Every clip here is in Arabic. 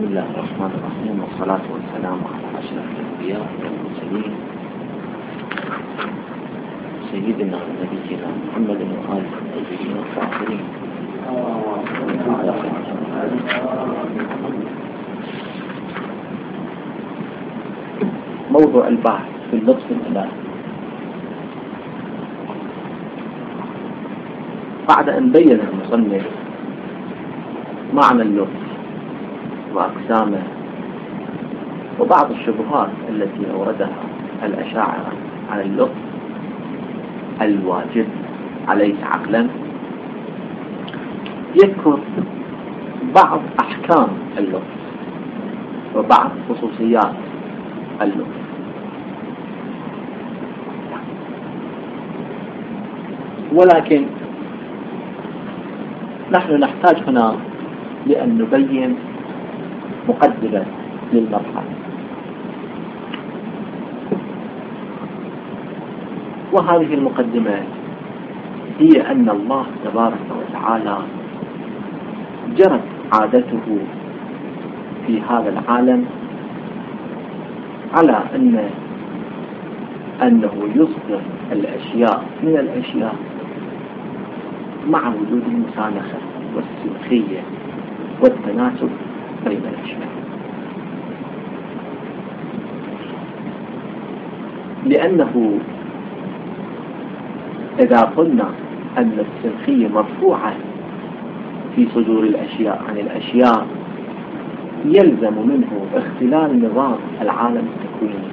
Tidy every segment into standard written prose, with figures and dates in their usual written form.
بسم الله الرحمن الرحيم، والصلاة والسلام على أشرف الأنبياء والمرسلين سيدنا ونبينا محمد وآله الطيبين الطاهرين. موضوع البحث في اللطف الإلهي. بعد أن بين المصنف معنى اللطف وأقسامه وبعض الشبهات التي أوردها الأشاعرة على اللطف الواجب عليه عقلا، يذكر بعض أحكام اللطف وبعض خصوصيات اللطف. ولكن نحن نحتاج هنا لأن نبين مقدمة للمرحلة، وهذه المقدمة هي أن الله تبارك وتعالى جرت عادته في هذا العالم على أنه يصدر الأشياء من الأشياء مع وجود المسانخة والسنخية والتناسب بين الأشياء، لأنه إذا قلنا أن السنخية مرفوعة في صدور الأشياء عن الأشياء يلزم منه اختلال نظام العالم التكويني،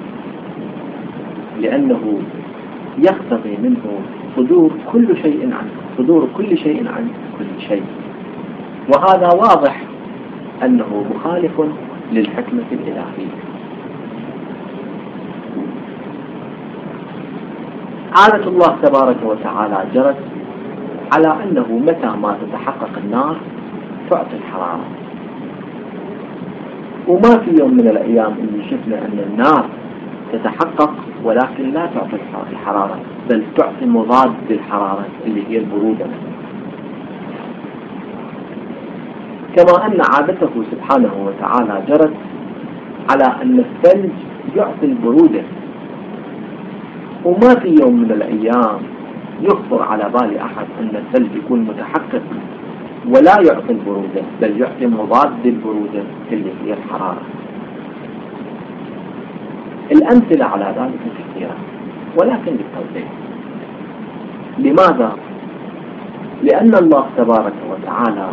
لأنه يقتضي منه صدور كل شيء عن كل شيء، وهذا واضح أنه مخالف للحكمة الإلهية. عادة الله تبارك وتعالى جرت على أنه متى ما تتحقق النار تعطي الحرارة، وما في يوم من الأيام اللي شفنا أن النار تتحقق ولكن لا تعطي الحرارة، بل تعطي مضاد للحرارة اللي هي البرودة. كما أن عادته سبحانه وتعالى جرت على أن الثلج يعطي البرودة، وما في يوم من الأيام يخطر على بال أحد أن الثلج يكون متحقق ولا يعطي البرودة، بل يعطي مضاد للبرودة اللي هي الحرارة. الأمثلة على ذلك كثيرة، ولكن بالتوضيح. لماذا؟ لأن الله تبارك وتعالى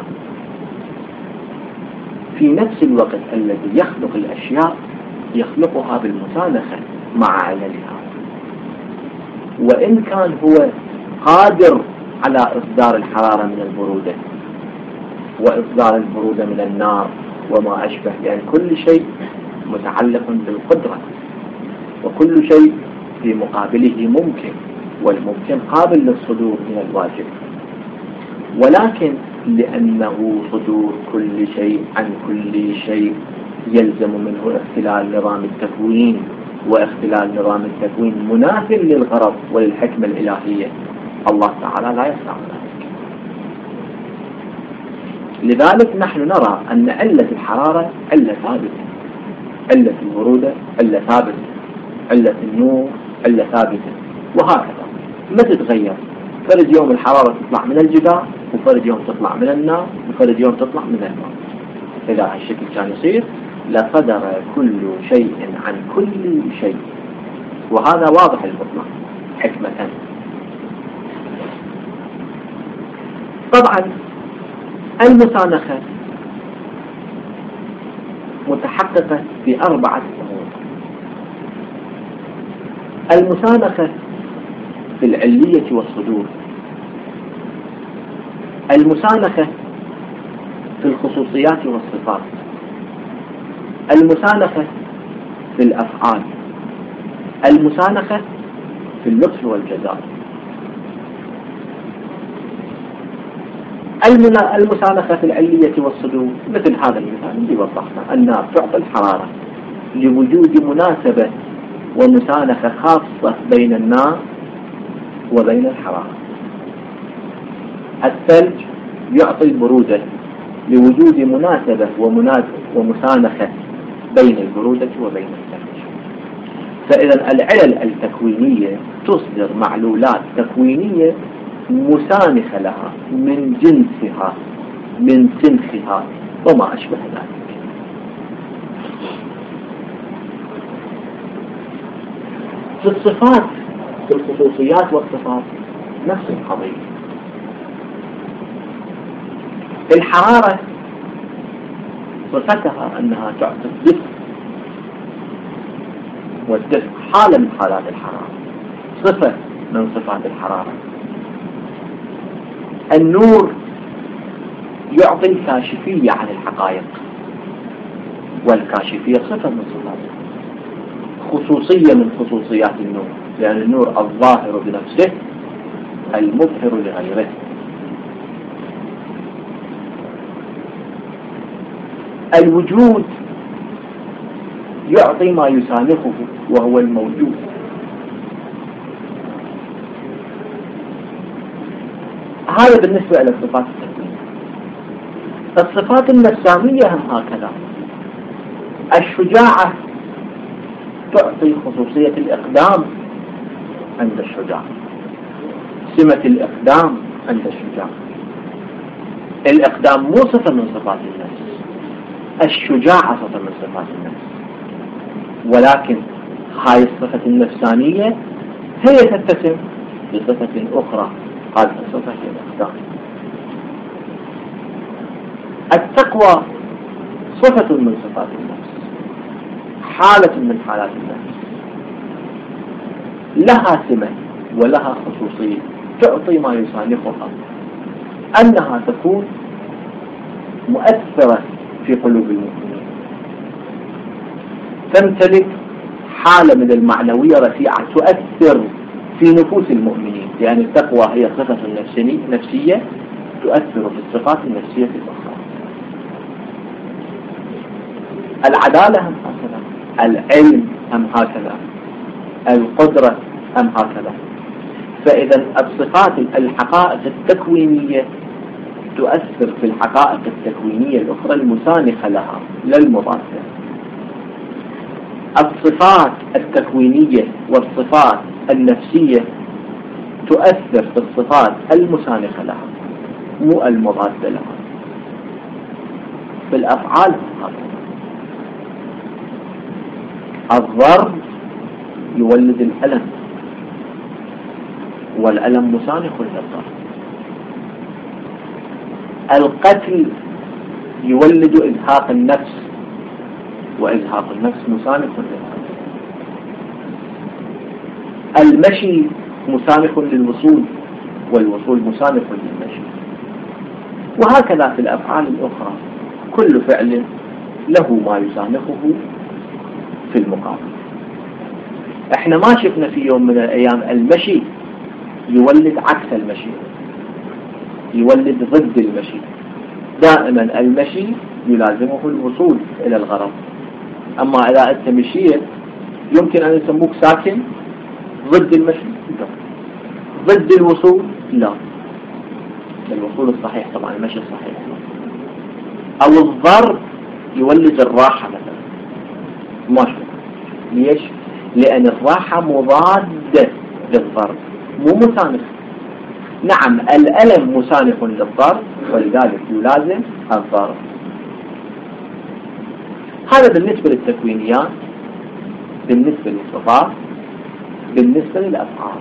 في نفس الوقت الذي يخلق الأشياء يخلقها بالمسانخة مع عللها، وإن كان هو قادر على إصدار الحرارة من البرودة وإصدار البرودة من النار وما أشبه، لأن كل شيء متعلق بالقدرة، وكل شيء في مقابله ممكن، والممكن قابل للصدور من الواجب. ولكن لأنه صدور كل شيء عن كل شيء يلزم منه اختلال نظام التكوين، واختلال نظام التكوين منافٍ للغرض وللحكمة الإلهية، الله تعالى لا يسمع ذلك. لذلك نحن نرى أن علة الحرارة علة ثابتة، علة البرودة علة ثابتة، علة النور علة ثابتة، وهكذا ما تتغير. فرد يوم الحرارة تطلع من الجدار، وفرد يوم تطلع من النار، وفرد يوم تطلع من الماء. إذا هالشكل كان يصير لقدر كل شيء عن كل شيء، وهذا واضح المطلق حكمة. طبعا المسانخة متحققة في 4 أمور. المسانخة في العلية والصدور، المسانخة في الخصوصيات والصفات، المسانخة في الأفعال، المسانخة في اللطف والجزاء. المسانخة في العلية والصدور مثل هذا المثال اللي وضحنا، النار تعطي الحرارة لوجود مناسبة ومسانخة خاصة بين النار وبين الحرارة. الثلج يعطي البرودة لوجود مناسبة ومسانخة بين البرودة وبين الثلج. فإذا العلل التكوينية تصدر معلولات تكوينية مسانخة لها من جنسها من سنخها وما أشبه ذلك. في الصفات، في الخصوصيات والصفات نفس القضية. الحرارة صفتها أنها تعطي الدفء، والدفء حالة من حالات الحرارة، صفة من صفات الحرارة. النور يعطي الكاشفية عن الحقائق، والكاشفية صفة من صفاته، خصوصية من خصوصيات النور، لأن النور الظاهر بنفسه المظهر لغيره. الوجود يعطي ما يسانخه وهو الموجود. هذا بالنسبة إلى الصفات التكوينية. الصفات النفسانية هم هكذا. الشجاعة تعطي خصوصية الإقدام عند الشجاع، سمة الإقدام عند الشجاع. الإقدام مو صفة من صفات النفس، الشجاعة صفة من صفات النفس، ولكن هاي الصفة النفسانية هي تتسم بصفة أخرى، هذه الصفة هي الإقدام. التقوى صفة من صفات النفس، حالة من حالات النفس، لها سمة ولها خصوصية تعطي ما يسانخها، أنها تكون مؤثرة في قلوب المؤمنين، تمتلك حالة من المعنوية رفيعة تؤثر في نفوس المؤمنين، لأن التقوى هي صفة نفسية تؤثر في الصفات النفسية الأخرى. العدالة هم هكذا، العلم هم هكذا، القدرة هم هكذا. فإذا الصفات الحقائق التكوينية تؤثر في الحقائق التكوينية الأخرى المسانخة لها لا المضادة. الصفات التكوينية والصفات النفسية تؤثر في الصفات المسانخة لها مو المضادة لها. في الأفعال هكذا، الضرب يولد الألم، والألم مسانخ للضرب. القتل يولد إزهاق النفس، وإزهاق النفس مسانخ للقتل. المشي مسانخ للوصول، والوصول مسانخ للمشي. وهكذا في الأفعال الأخرى، كل فعل له ما يسانخه في المقابل. احنا ما شفنا في يوم من الأيام المشي يولد عكس المشي، يولد ضد المشي. دائما المشي يلازمه الوصول إلى الغرض. أما إذا أنت مشيت يمكن أن يسموك ساكن ضد المشي، لا. ضد الوصول، لا. الوصول الصحيح طبعا، المشي الصحيح لا. أو الضرب يولد الراحة مثلا، ماشي. ليش؟ لأن الراحة مضادة للضرب مو مسانخ. نعم الألم مسانخ للضرب، ولذلك يلازم الضرب. هذا بالنسبة للتكوينيات، بالنسبة للصفات، بالنسبة للأفعال.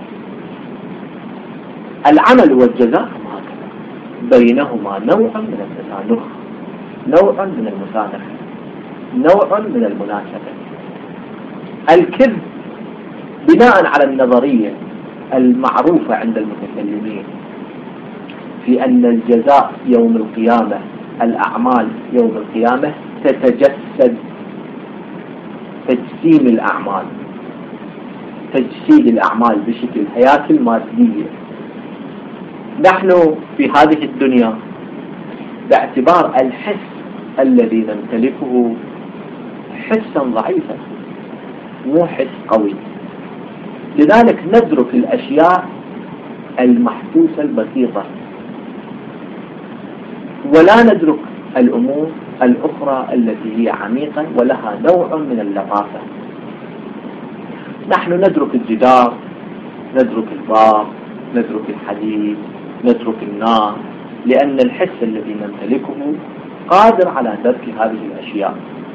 العمل والجزاء هكذا، بينهما نوع من التسانخ، نوع من المسانخة، نوع من المناسبة. الكذب بناء على النظرية المعروفة عند المتكلمين في أن الجزاء يوم القيامة، الأعمال يوم القيامة تتجسد، تجسيم الأعمال، تجسيد الأعمال بشكل هياكل مادية. نحن في هذه الدنيا باعتبار الحس الذي نمتلكه حسا ضعيفا مو حس قوي، لذلك ندرك الأشياء المحسوسة البسيطة ولا ندرك الأمور الأخرى التي هي عميقة ولها نوع من اللطافة. نحن ندرك الجدار، ندرك الباب، ندرك الحديد، ندرك النار، لأن الحس الذي نمتلكه قادر على درك هذه الأشياء.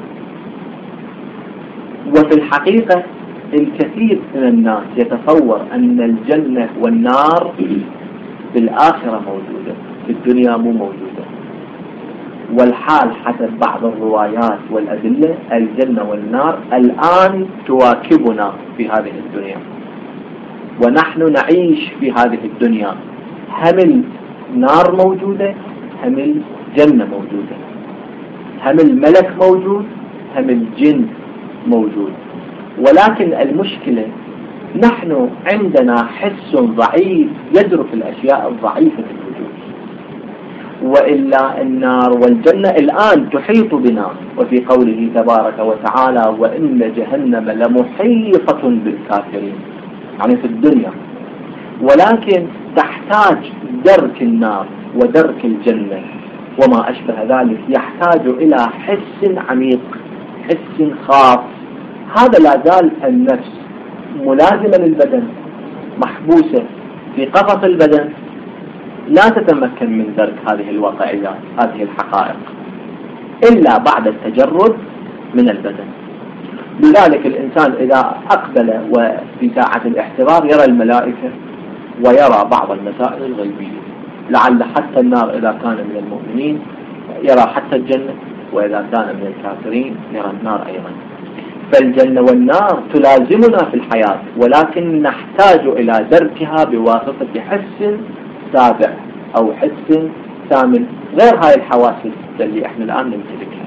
وفي الحقيقة الكثير من الناس يتصور أن الجنة والنار في الآخرة موجودة، في الدنيا مو موجودة. والحال حسب بعض الروايات والأدلة الجنة والنار الآن تواكبنا في هذه الدنيا، ونحن نعيش في هذه الدنيا. هم النار موجودة، هم الجنة موجودة، هم الملك موجود، هم الجن موجود. ولكن المشكلة نحن عندنا حس ضعيف يدرك الأشياء الضعيفة في الوجود، وإلا النار والجنة الآن تحيط بنا. وفي قوله تبارك وتعالى وإن جهنم لمحيطة بالكافرين، يعني في الدنيا. ولكن تحتاج درك النار ودرك الجنة وما أشبه ذلك، يحتاج إلى حس عميق، حس خاص. هذا لا زال النفس ملازمة للبدن، محبوسة في قفص البدن، لا تتمكن من درك هذه الواقعيات، هذه الحقائق، إلا بعد التجرد من البدن. لذلك الإنسان إذا أقبل وفي ساعة الاحتضار يرى الملائكة ويرى بعض المسائل الغيبية، لعل حتى النار إذا كان من المؤمنين يرى حتى الجنة، وإذا كان من الكافرين يرى النار أيضا. فالجنة والنار تلازمنا في الحياة، ولكن نحتاج إلى دركها بواسطة حس سابع أو حس ثامن غير هاي الحواس اللي احنا الآن نمتلكها.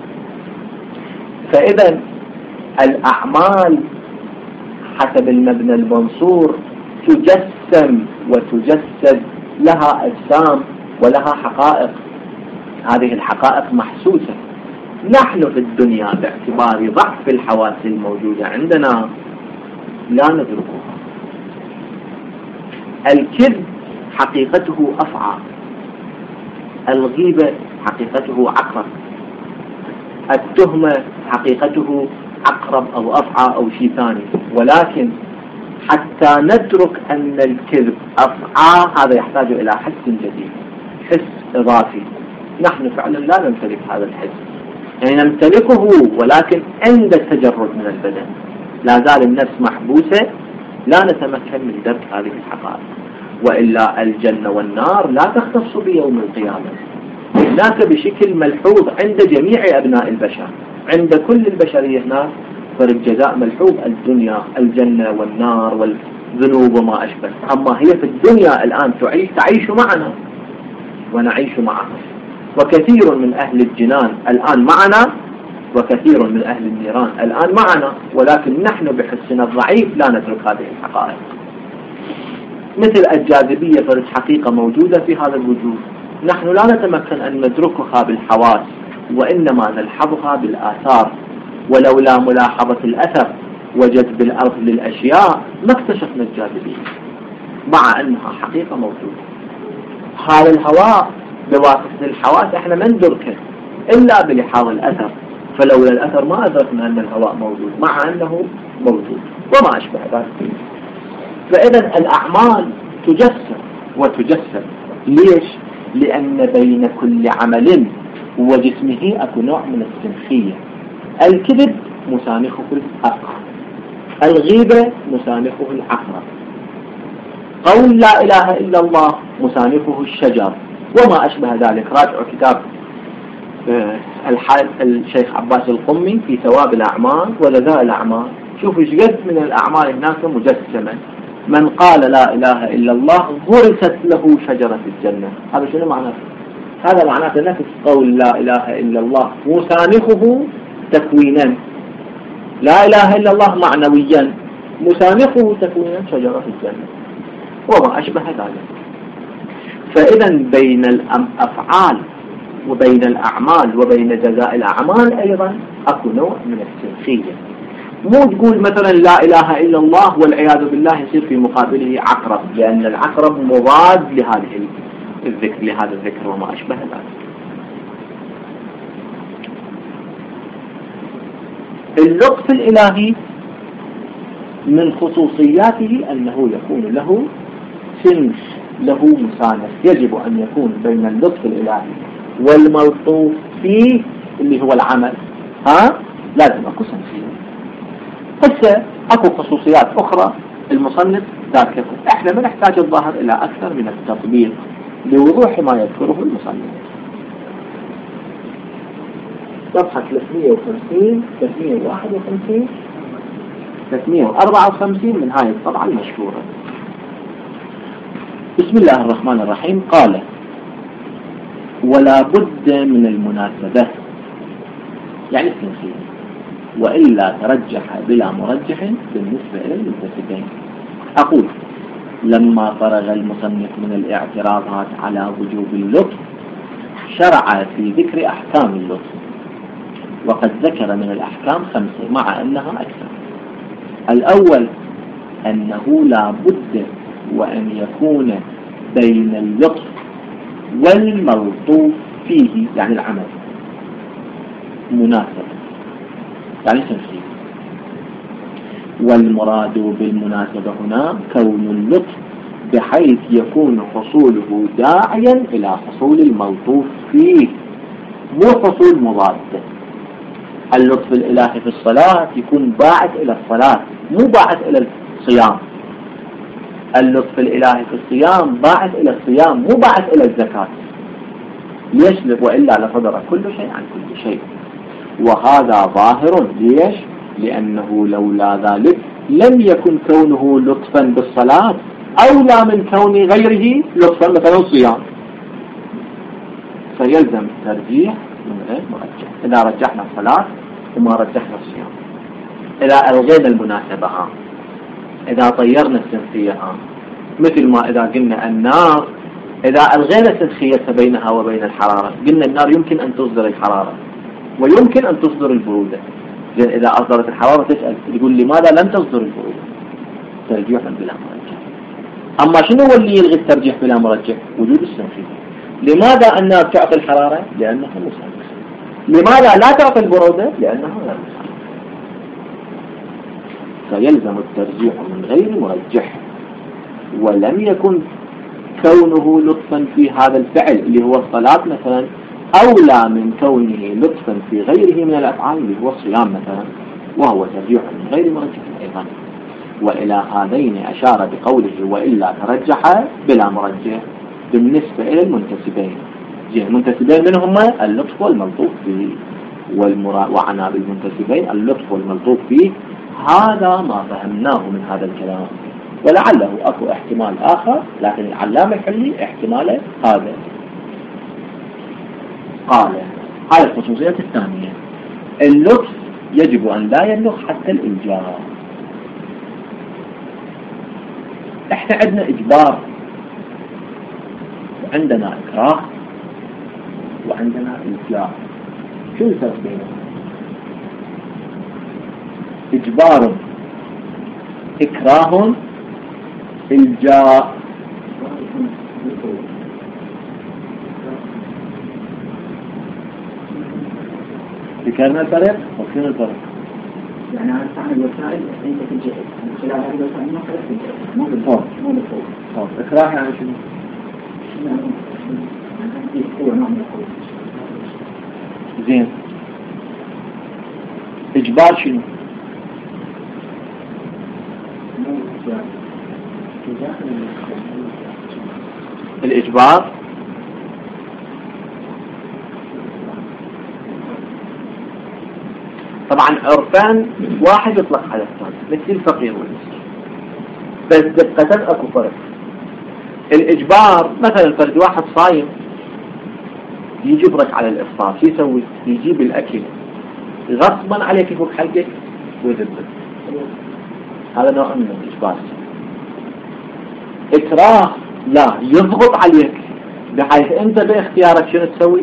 فإذا الأعمال حسب المبنى المنصور تجسم وتجسد، لها أجسام ولها حقائق. هذه الحقائق محسوسة. نحن في الدنيا باعتبار ضعف الحواس الموجودة عندنا لا ندركها. الكذب حقيقته أفعى، الغيبة حقيقته عقرب، التهمة حقيقته عقرب أو أفعى أو شيء ثاني. ولكن حتى ندرك أن الكذب أفعى هذا يحتاج إلى حس جديد، حس إضافي. نحن فعلا لا نمتلك هذا الحس، يعني نمتلكه ولكن عند التجرد من البدن لا زال النفس محبوسة، لا نتمكن من درك هذه الحقائق. وإلا الجنة والنار لا تختص بيوم القيامة، هناك بشكل ملحوظ عند جميع أبناء البشر، عند كل البشرية هناك فرق جزاء ملحوظ. الدنيا الجنة والنار والذنوب وما أشبه. أما هي في الدنيا الآن تعيش معنا ونعيش معها. وكثير من أهل الجنان الآن معنا، وكثير من أهل النيران الآن معنا، ولكن نحن بحسنا الضعيف لا ندرك هذه الحقائق. مثل الجاذبية فرد حقيقة موجودة في هذا الوجود، نحن لا نتمكن أن ندركها بالحواس، وإنما نلحظها بالآثار. ولولا ملاحظة الأثر وجذب الأرض للأشياء ما اكتشفنا الجاذبية، مع أنها حقيقة موجودة. هذا الهواء بواسطة الحواس احنا ما ندركه إلا بلحاظ الأثر، فلولا الأثر ما أدركنا أن الهواء موجود مع أنه موجود وما أشبه ذلك. فإذا الأعمال تجسد وتجسد. ليش؟ لأن بين كل عمل وجسمه أكو نوع من السنخية. الكذب مسانخه الأقرب، الغيبة مسانخه العقرب، قول لا إله إلا الله مسانخه الشجر وما أشبه ذلك. راجعوا كتاب الشيخ عباس القمي في ثواب الأعمال وجزاء الأعمال، شوفوا ايش قد من الأعمال هناك مجسمة. من قال لا إله إلا الله غرست له شجرة الجنة. هذا شنو معناه؟ هذا معناه نفس قول لا إله إلا الله مسانخه تكوينا، لا إله إلا الله معنويا، مسانخه تكوينا شجرة الجنة وما أشبه ذلك. فإذا بين الأفعال وبين الأعمال وبين جزاء الأعمال أيضا أكو نوع من السنخية. مو تقول مثلا لا إله إلا الله والعياذ بالله يصير في مقابله عقرب، لأن العقرب مضاد لهذا الذكر وما أشبه ذلك. اللطف الإلهي من خصوصياته أنه يكون له سنس، له مسانس. يجب أن يكون بين اللطف الإلهي والملطوف فيه اللي هو العمل لازم أكو سنسية. هسه أكو خصوصيات أخرى المصنف ذاكرها، احنا ما نحتاج الظاهر إلى أكثر من التطبيق لوضوح ما يذكره المصنف. صفحة 350 351 354 من هاي الطبعة المشهورة. بسم الله الرحمن الرحيم. قال: ولا بد من المناسبة، يعني التنسيق، وإلا ترجح بلا مرجح بالنسبة إلى المنتسبين. أقول: لما فرغ المصنف من الاعتراضات على وجوب اللطف شرع في ذكر أحكام اللطف، وقد ذكر من الأحكام 5 مع أنها أكثر. الأول أنه لا بد وأن يكون بين اللطف والملطوف فيه، يعني العمل، مناسبة، يعني تنسيق. والمراد بالمناسبة هنا كون اللطف بحيث يكون حصوله داعيا إلى حصول الملطوف فيه، مو حصول مضاد. اللطف الإلهي في الصلاة يكون باعث إلى الصلاة، مو باعث إلى الصيام. اللطف الإلهي في الصيام باعث إلى الصيام، مو باعث إلى الزكاة. ليش؟ وإلا لصدر كل شيء عن كل شيء. وهذا ظاهر. ليش؟ لأنه لولا ذلك لم يكن كونه لطفا بالصلاة أولى من كون غيره لطفا مثلا الصيام، فيلزم الترجيح من غير مرجح. إذا رجحنا الصلاة وما رجحنا الصيام، إذا ألغينا المناسبة إذا طيرنا السنخية مثل ما إذا قلنا النار، إذا ألغينا السنخية بينها وبين الحرارة، قلنا النار يمكن أن تصدر الحرارة ويمكن أن تصدر البرودة. لأن إذا أصدرت الحرارة تسأل تقول لماذا لم تصدر البرودة؟ ترجيح بلا مرجح. أما شنو هو اللي يلغي الترجيح بلا مرجح؟ وجود السنخية. لماذا النار تعطي الحرارة؟ لأنها مسانسة. لماذا لا تعطي البرودة؟ لأنها غير مسانسة. فيلزم الترجيح من غير مرجح. ولم يكن كونه لطفا في هذا الفعل اللي هو الصلاة مثلا أولى من كونه لطفا في غيره من الأفعال اللي هو الصيام مثلا، وهو ترجيح من غير مرجح أيضا. وإلى هذين أشار بقوله وإلا ترجح بلا مرجح بالنسبة إلى المنتسبين. المنتسبين منهم اللطف والملطوف فيه، وعنا بالمنتسبين اللطف والملطوف فيه. هذا ما فهمناه من هذا الكلام، ولعله أكو احتمال آخر، لكن العلامة الحلي احتماله هذا. قال: هذه الخصوصية الثانية، اللطف يجب أن لا يبلغ حتى الإلجاء. احنا عندنا إجبار وعندنا إكراه وعندنا إلجاء. شو الفرق بينهم؟ إجبار، إكراه، إلجاء. ذكرنا الفرق وفين الفرق؟ يعني أنا أستعمل الوسائل أنت تلجأ من خلال هذه الوسائل ما خلال تلجأ مو بالفور. إكراه يعني شنو؟ زين. إجبار شنو؟ الإجبار طبعا عرفان واحد يطلق على الثاني مثل الفقير والمسكين، بس دقة اكو فرق. الإجبار مثلا فرد واحد صايم يجبرك على الإفطار، شو يسوي؟ يجيب الأكل غصبا عليك يفك حلقك ويذبك، هذا نوع من الإجبار. إكراه لا، يضغط عليك بحيث أنت باختيارك شنو تسوي؟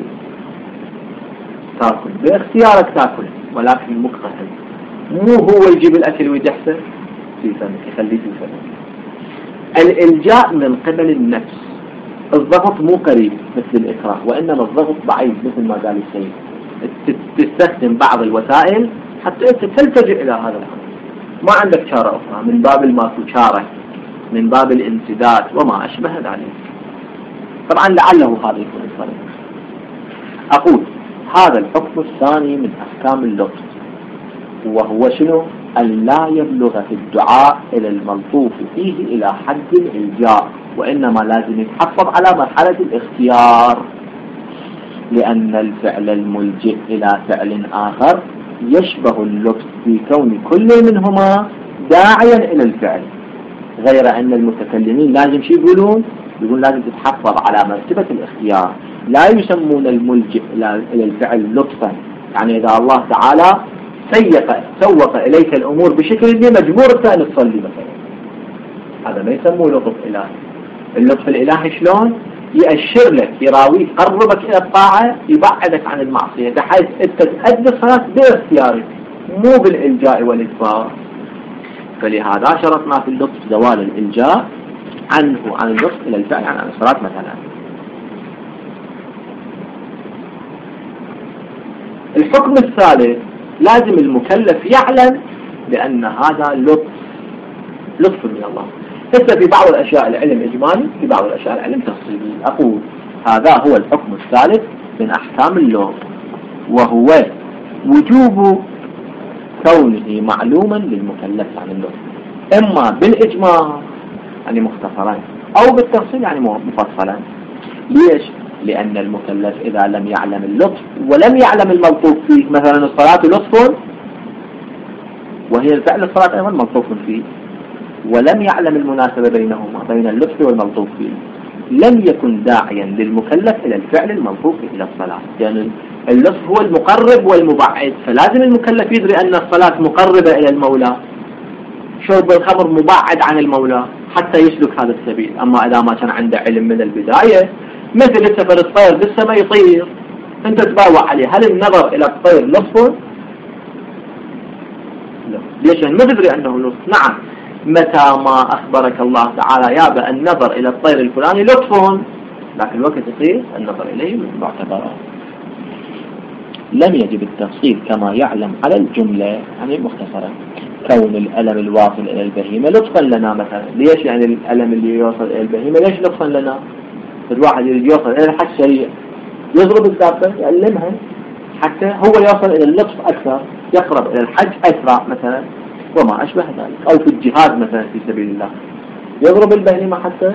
تاكل، باختيارك تاكل، ولكن مكره، مو هو يجيب الأكل ويدحسه في فمك، يخليه في فمك. الإلجاء من قبل النفس، الضغط مو قريب مثل الإكراه، وإنما الضغط بعيد مثل ما قال السيد. تستخدم بعض الوسائل حتى أنت تلتجئ إلى هذا الأمر، ما عندك شارة أخرى من باب الماكو شارة، من باب الانسداد وما أشبه ذلك. طبعا لعله هذا يكون الفرق. أقول هذا الحكم الثاني من أحكام اللطف، وهو شنو؟ أن لا يبلغ في الدعاء إلى الملطوف فيه إلى حد الإلجاء، وإنما لازم يتحفظ على مرحلة الاختيار، لأن الفعل الملجئ إلى فعل آخر يشبه اللطف في كون كل منهما داعيا إلى الفعل، غير أن المتكلمين لازم شي يقولون لازم تتحفظ على مرتبة الاختيار، لا يسمون الملجئ إلى الفعل لطفا، يعني إذا الله تعالى سوق إليك الأمور بشكل اللي مجبور أن تصلي مثلا، هذا ما يسموه لطف إلهي. اللطف الإلهي شلون؟ يأشر لك، يراويك، يقربك إلى الطاعة، يبعدك عن المعصية، بحيث أنت تؤدي الصلاة باختيارك مو بالإلجاء والإجبار. فلهذا شرطنا في اللطف زوال الإلجاء عنه عن اللطف إلى الفعل عن الصلاة مثلا. الحكم الثالث لازم المكلف يعلم بأن هذا لطف من الله. حتى في بعض الأشياء العلم إجمالي، في بعض الأشياء العلم تفصيلي. أقول هذا هو الحكم الثالث من أحكام اللطف، وهو وجوب كونه معلوما للمكلف عن اللطف، إما بالإجمال يعني مختصرا، أو بالتفصيل يعني مفصلا. ليش؟ لأن المكلف إذا لم يعلم اللطف ولم يعلم الملطوف فيه، مثلا الصلاة لطف وهي الفعل الصلاة أيضا ملطوف فيه، ولم يعلم المناسبة بينهما بين اللطف والملطوف فيه، لم يكن داعيا للمكلف إلى الفعل الملطوف إلى الصلاة. يعني اللطف هو المقرب والمبعد، فلازم المكلف يدري أن الصلاة مقربة إلى المولى، شرب الخمر مبعد عن المولى، حتى يسلك هذا السبيل. أما إذا ما كان عنده علم من البداية، مثل سفر الطير بالسماء يطير، أنت تباوع عليه، هل النظر إلى الطير لطف؟ لا. ليش؟ ما تدري أنه لطف. نعم، متى ما أخبرك الله تعالى يا النظر إلى الطير الفلاني لطف، لكن الوقت يصير النظر إليه معتبرا. لم يجب التفصيل كما يعلم على الجملة، يعني مختصرا. كون الألم الواصل إلى البهيمة لطفا لنا مثلا. ليش يعني الألم اللي يوصل إلى البهيمة ليش لطفا لنا؟ الواحد يوصل إلى الحج سريع، يضرب الدابة يعلمها حتى هو يوصل إلى اللطف أكثر، يقرب إلى الحج أسرع مثلا وما أشبه ذلك. أو في الجهاد مثلا في سبيل الله، يضرب البهيمة حتى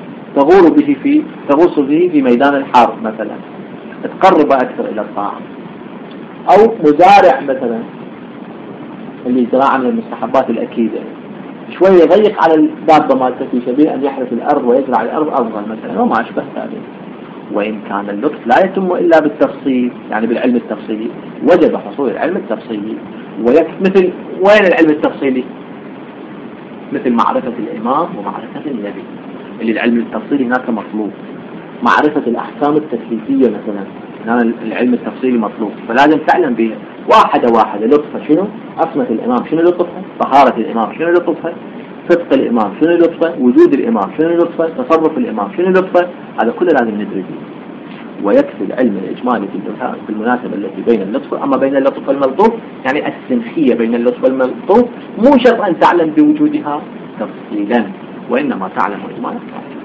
تغوص به في ميدان الحرب مثلا، تقرب أكثر إلى الطاعة. أو مزارع مثلا اللي زراعة من المستحبات الأكيدة، شوية يضيق على الدابة مالته في سبيل أن يحرث الأرض ويزرع الأرض أفضل مثلا وما أشبه ذلك. وإن كان اللطف لا يتم إلا بالتفصيل، يعني بالعلم التفصيلي، وجب حصول العلم التفصيلي. مثل وين العلم التفصيلي؟ مثل معرفة الإمام ومعرفة النبي، اللي العلم التفصيلي هناك مطلوب. معرفة الأحكام التكليفية مثلا، هنا العلم التفصيلي مطلوب، فلازم تعلم بها واحدة واحدة. لطفها شنو؟ عصمة الإمام شنو لطفها؟ طهارة الإمام شنو لطفها؟ صدق الإمام شنو لطفه؟ وجود الإمام شنو لطفه؟ تصرف الإمام شنو لطفه؟ هذا كله لازم ندري فيه. ويكفي العلم الإجمالي في المناسبة التي بين اللطف. أما بين اللطف والملطوف يعني السنخية بين اللطف والملطوف مو شرط أن تعلم بوجودها تفصيلا، وإنما تعلم إجمالا.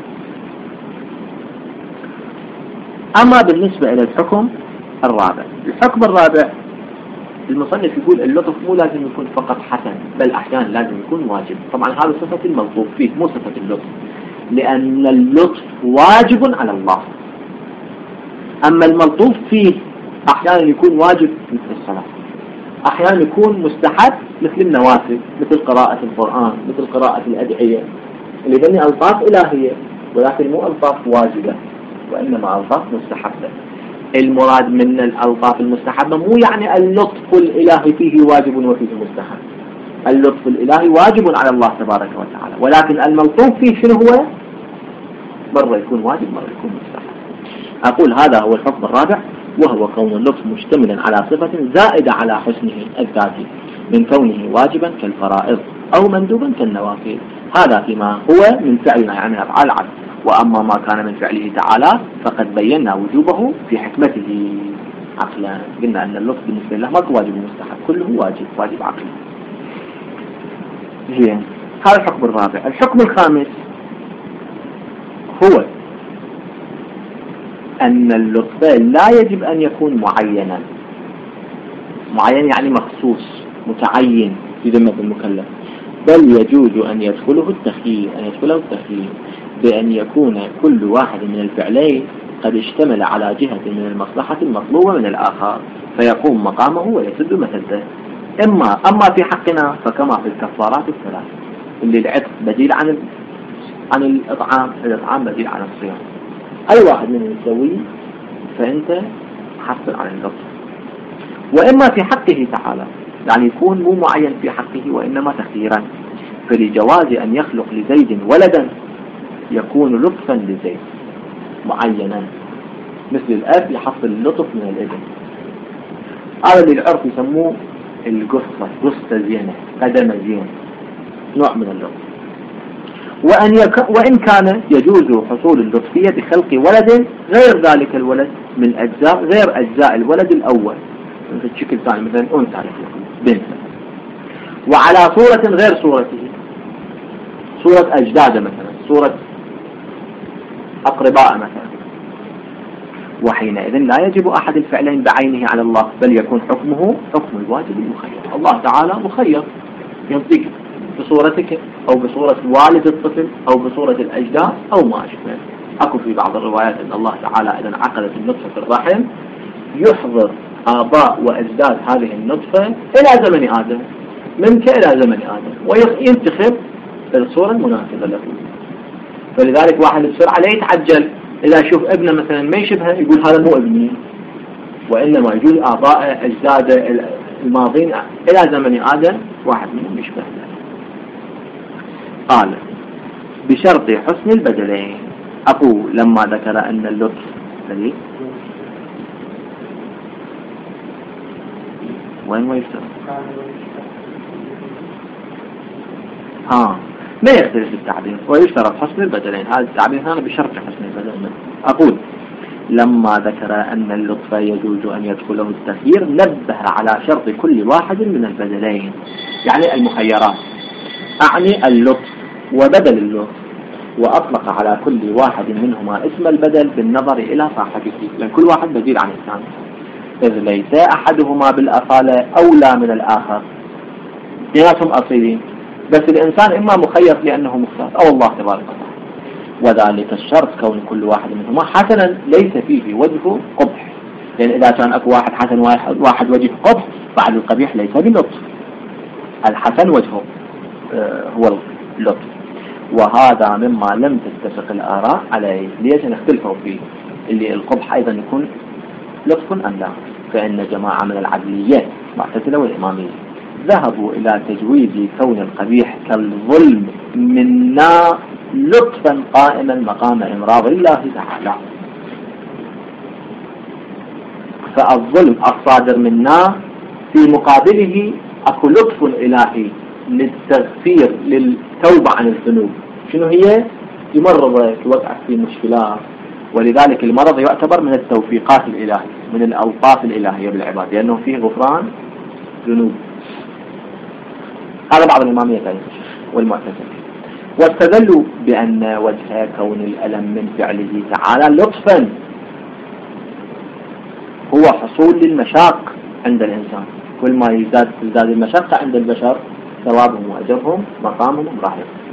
أما بالنسبة إلى الحكم الرابع، الحكم الرابع المصنف يقول اللطف مو لازم يكون فقط حسن، بل أحيانا لازم يكون واجب. طبعا هذا صفة الملطوف فيه مو صفة اللطف، لأن اللطف واجب على الله. أما الملطوف فيه أحيانا يكون واجب مثل الصلاة، أحيانا يكون مستحب مثل النوافل، مثل قراءة القرآن، مثل قراءة الأدعية اللي بني ألطاف إلهية، ولكن مو ألطاف واجبة وإنما ألطاف مستحبة. المراد من الألطاف المستحبة مو يعني اللطف الإلهي فيه واجب وفيه مستحب. اللطف الإلهي واجب على الله تبارك وتعالى، ولكن الملطوف فيه شنو هو؟ مرة يكون واجب مرة يكون مستحب. أقول هذا هو الحكم الرابع، وهو كون اللطف مشتملا على صفة زائدة على حسنه الذاتي، من كونه واجبا كالفرائض أو مندوبا كالنوافل. هذا فيما هو من فعلنا يعني أفعال العبد. وأما ما كان من فعله تعالى فقد بينا وجوبه في حكمته عقلا. قلنا أن اللطف بالنسبة له ما هو واجب مستحب، كله واجب عقلي. زين، هذا الحكم الرابع. الحكم الخامس هو أن اللطف لا يجب أن يكون معينا، معين يعني مخصوص متعين في ذمة المكلف، بل يجوز أن يدخله التخيير، بأن يكون كل واحد من الفعلين قد اشتمل على جهة من المصلحة المطلوبة من الآخر فيقوم مقامه ويسد مسده. أما في حقنا فكما في الكفارات الثلاث، اللي العتق بديل عن الإطعام بديل عن الصيام، أي واحد منهم يسويه فأنت حصل عن اللطف. وإما في حقه تعالى، يعني يكون مو معين في حقه وإنما تخييرا، فلجواز أن يخلق لزيد ولدا يكون لطفا لزيد معينا، مثل الأب يحصل اللطف من الابن. هذا اللي العرف يسموه قصة زينة، قدم زين، نوع من اللطف. وإن كان يجوز حصول اللطفية بخلق ولد غير ذلك الولد من أجزاء غير أجزاء الولد الأول، في الشكل ثاني، مثلا أنثى بنت، وعلى صورة غير صورته، صورة أجداد مثلا، صورة أقرباء مثلا، وحينئذ لا يجب أحد الفعلين بعينه على الله، بل يكون حكمه حكم الواجب المخير. الله تعالى مخير، ينطيك بصورتك أو بصورة والد الطفل أو بصورة الأجداد أو ما أشبه. أكو في بعض الروايات أن الله تعالى إذا عقدت النطفة في الرحم يحضر آباء وأجداد هذه النطفة إلى زمن آدم، منك إلى زمن آدم، وينتخب الصورة المناسبة له. فلذلك واحد بسرعة لا يتعجل إذا يشوف ابنه مثلا ما يشبهه يقول هذا مو ابني، وإنما يجوز آباء أجداد الماضين إلى زمن آدم واحد منهم يشبه. قال بشرط حسن البدلين. أقول لما ذكر أن اللطف دليل وين ويشترط ما يختلف التعبير، ويشترط حسن البدلين. هذا التعبير هنا بشرط حسن البدلين. أقول لما ذكر أن اللطف يجوز أن يدخله التخيير نبه على شرط كل واحد من البدلين، يعني المخيرات، أعني اللطف وبدل اللطف، وأطلق على كل واحد منهما اسم البدل بالنظر إلى صاحبه، لأن كل واحد بديل عن الثاني، إذ ليس أحدهما بالأصالة أولى من الآخر، اثنيناتهم أصيلين، بس الإنسان إما مخير لأنه مختار أو الله تبارك وتعالى. وذلك الشرط كون كل واحد منهما حسنا ليس فيه وجه قبح، لأن إذا كان أكو واحد حسن واحد وجه قبح بعد القبيح ليس بلطف، الحسن وجهه هو اللطف. وهذا مما لم تتفق الآراء عليه، ليش نختلفوا فيه، اللي القبح أيضا يكون لطف أم لا. فإن جماعة من العدليات معتزلة والإمامية ذهبوا إلى تجويز كون القبيح كالظلم منا لطفا قائما مقام إمراض الله تعالى. فالظلم الصادر منا في مقابله أكو لطف إلهي للتغفير للتوبة عن الذنوب. شنو هي؟ يمرضك يوقعك في مشكلات، ولذلك المرض يعتبر من التوفيقات الإلهية، من الألطاف الإلهية بالعباد، لأنه فيه غفران ذنوب. هذا بعض الإمامية والمعتزلة. واستدلوا بأن وجه كون الألم من فعله تعالى لطفا هو حصول للمشاق عند الإنسان، كل ما يزداد المشقة عند البشر ثوابهم وأجرهم مقامهم راح يكون.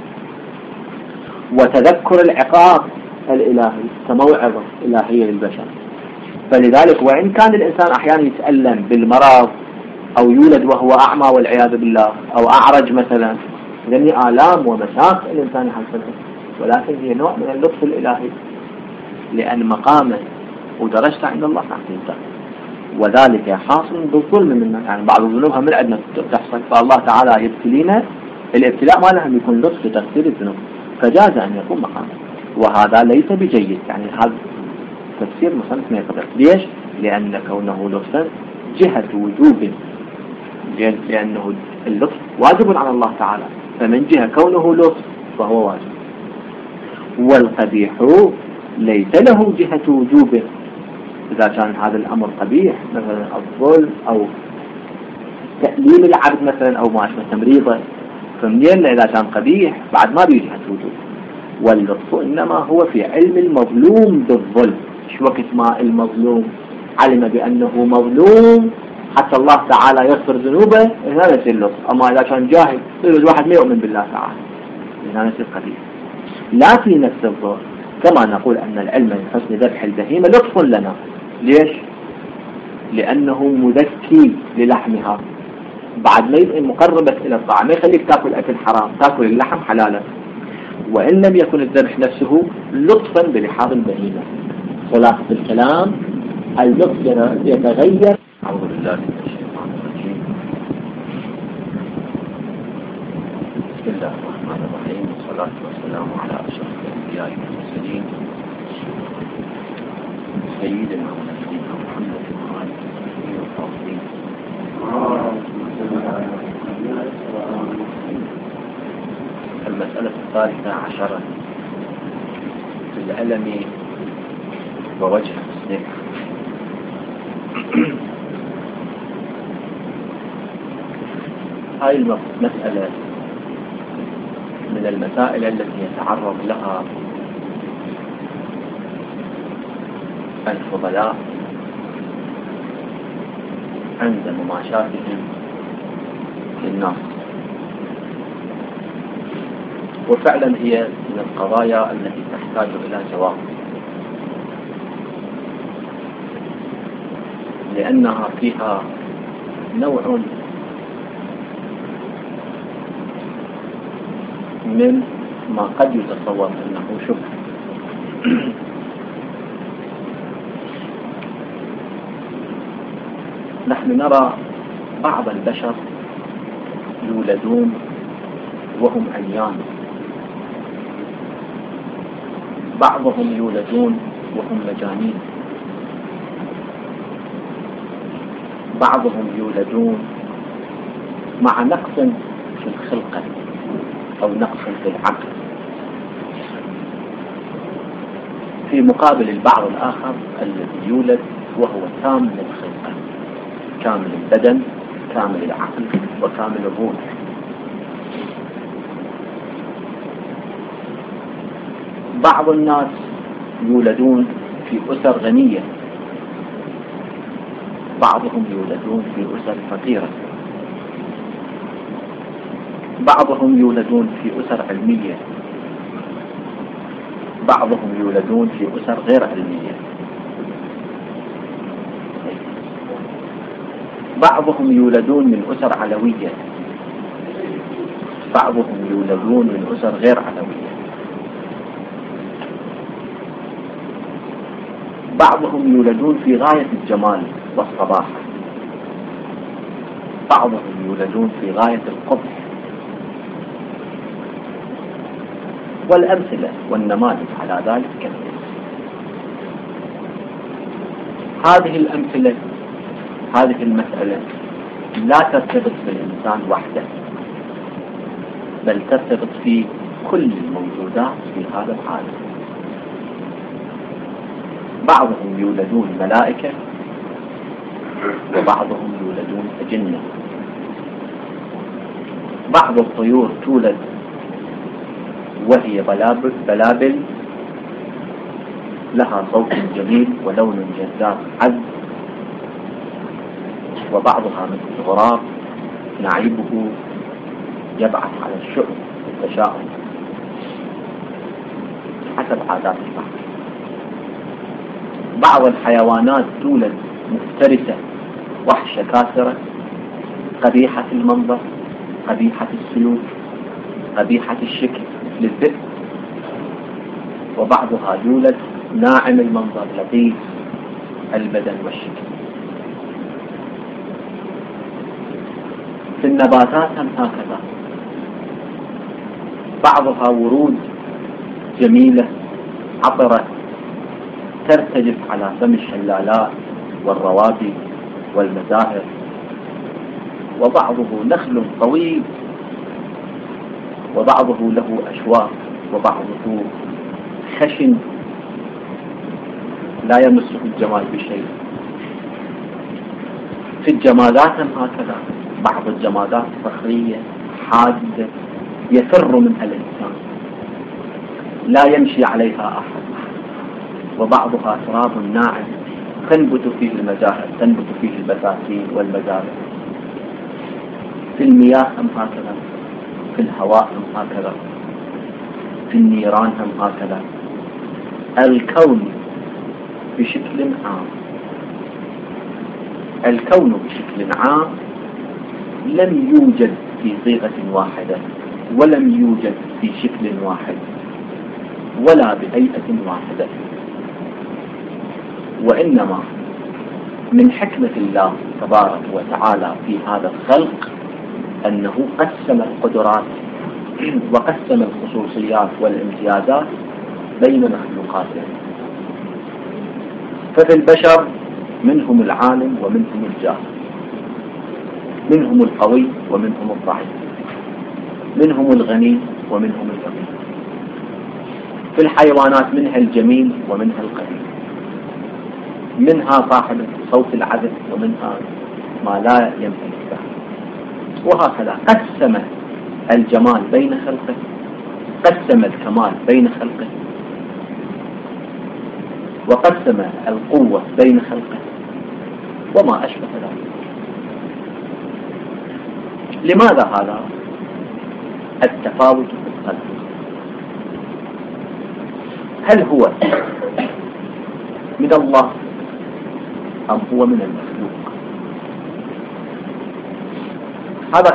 وتذكر العقاب الإلهي كموعظة إلهية للبشر، فلذلك وإن كان الإنسان أحيانا يتألم بالمرض أو يولد وهو أعمى والعياذ بالله أو أعرج مثلا، لأن آلام ومشاق الإنسان يحصلها، ولكن هي نوع من اللطف الإلهي، لأن مقامه ودرجته عند الله تعالى، وذلك حاصل بالظلم منا، يعني بعض الذنوب من عندنا تحصل، فالله تعالى يبتلينا، الابتلاء ما لهم يكون لطف لتغفير الذنوب، فجاز أن يكون مقامه. وهذا ليس بجيد، يعني هذا تفسير مصنف ما يقدر. ليش؟ لأن كونه لطفا جهة وجوب، لأنه اللطف واجب على الله تعالى، فمن جهة كونه لطف فهو واجب. والقبيح ليس له جهة وجوب، إذا كان هذا الأمر قبيح مثلا الظلم أو تأليم العبد مثلا أو ما أشبه تمريضه، فمنين إذا كان قبيح بعد ما بيجهز وجود. واللطف إنما هو في علم المظلوم بالظلم. شو وقت ما المظلوم علم بأنه مظلوم حتى الله تعالى يغفر ذنوبه، هذا يصير لطف. أما إذا كان جاهل يقول واحد ما يؤمن بالله تعالى، هذا يصير قبيح. لا في نفس الظهر كما نقول أن العلم من حسن ذبح البهيمة لطف لنا. ليش؟ لأنه مذكي للحمها، بعد ما يبقى مقربة إلى الطعام، ما يخليك تأكل أكل حرام، تأكل اللحم حلالا. وإن لم يكن الذبح نفسه لطفا بلحاظ البهيمة. خلاصة الكلام اللطف يتغير. أعوذ بالله من الشيطان الرجيم. بسم الله الرحمن الرحيم، والصلاة والسلام على أشرف الأنبياء والمرسلين سيدنا ونبينا محمد وعلى آله وصحبه. المسألة 13 في الألم ووجه حسنه. هاي المسألة من المسائل التي يتعرض لها الفضلاء عند مماشاتهم للناس، وفعلا هي من القضايا التي تحتاج إلى جواب، لأنها فيها نوع من ما قد يتصور أنه شبه. نحن نرى بعض البشر يولدون وهم عيان، بعضهم يولدون وهم مجانين، بعضهم يولدون مع نقص في الخلقة أو نقص في العقل، في مقابل البعض الآخر الذي يولد وهو كامل الخلقة، كامل البدن، كامل العقل، وكامل الروح. بعض الناس يولدون في أسر غنية، بعضهم يولدون في أسر فقيرة، بعضهم يولدون في أسر علمية، بعضهم يولدون في أسر غير علمية، بعضهم يولدون من أسر علوية، بعضهم يولدون من أسر غير علوية، بعضهم يولدون في غاية الجمال والصباحة، بعضهم يولدون في غاية القبح. والأمثلة والنماذج على ذلك كثيرة. هذه الأمثلة، هذه المسألة لا ترتبط بالإنسان وحده، بل ترتبط في كل الموجودات في هذا العالم. بعضهم يولدون ملائكة، وبعضهم يولدون أجنة. بعض الطيور تولد وهي بلابل لها صوت جميل ولون جذاب عذب، وبعضها مثل الغراب نعيبه يبعث على الشؤم والتشاؤم حسب عادات البحر. بعض الحيوانات تولد مفترسة وحشة كاسرة، قبيحة المنظر، قبيحة السلوك، قبيحة الشكل مثل الذئب، وبعضها يولد ناعم المنظر لطيف البدن والشكل. في النباتات هم هكذا، بعضها ورود جميلة عطرة ترتجف على فم الشلالات والروابي والمزاهر، وبعضه نخل طويل، وبعضه له أشواك، وبعضه خشن لا يمسه الجمال بشيء. في الجمالات هكذا، جمادات صخرية حادة يفر منها الإنسان، لا يمشي عليها أحد، وبعضها تراب ناعم تنبت فيه البساتين والمزارع. في المياه هم هكذا، في الهواء هم هكذا، في النيران هم هكذا. الكون بشكل عام لم يوجد في صيغة واحدة، ولم يوجد في شكل واحد، ولا بهيئة واحدة، وإنما من حكمة الله تبارك وتعالى في هذا الخلق أنه قسم القدرات وقسم الخصوصيات والامتيازات بين مخلوقاته. ففي البشر منهم العالم ومنهم الجاهل، منهم القوي ومنهم الضعيف، منهم الغني ومنهم الفقير. في الحيوانات منها الجميل ومنها القبيح، منها صاحب صوت العذب ومنها ما لا يمتلك به. وهكذا قسم الجمال بين خلقه، قسم الكمال بين خلقه، وقسم القوة بين خلقه، وما أشبه ذلك. لماذا هذا التفاوت في الخلق؟ هل هو من الله أم هو من المخلوق؟ هذا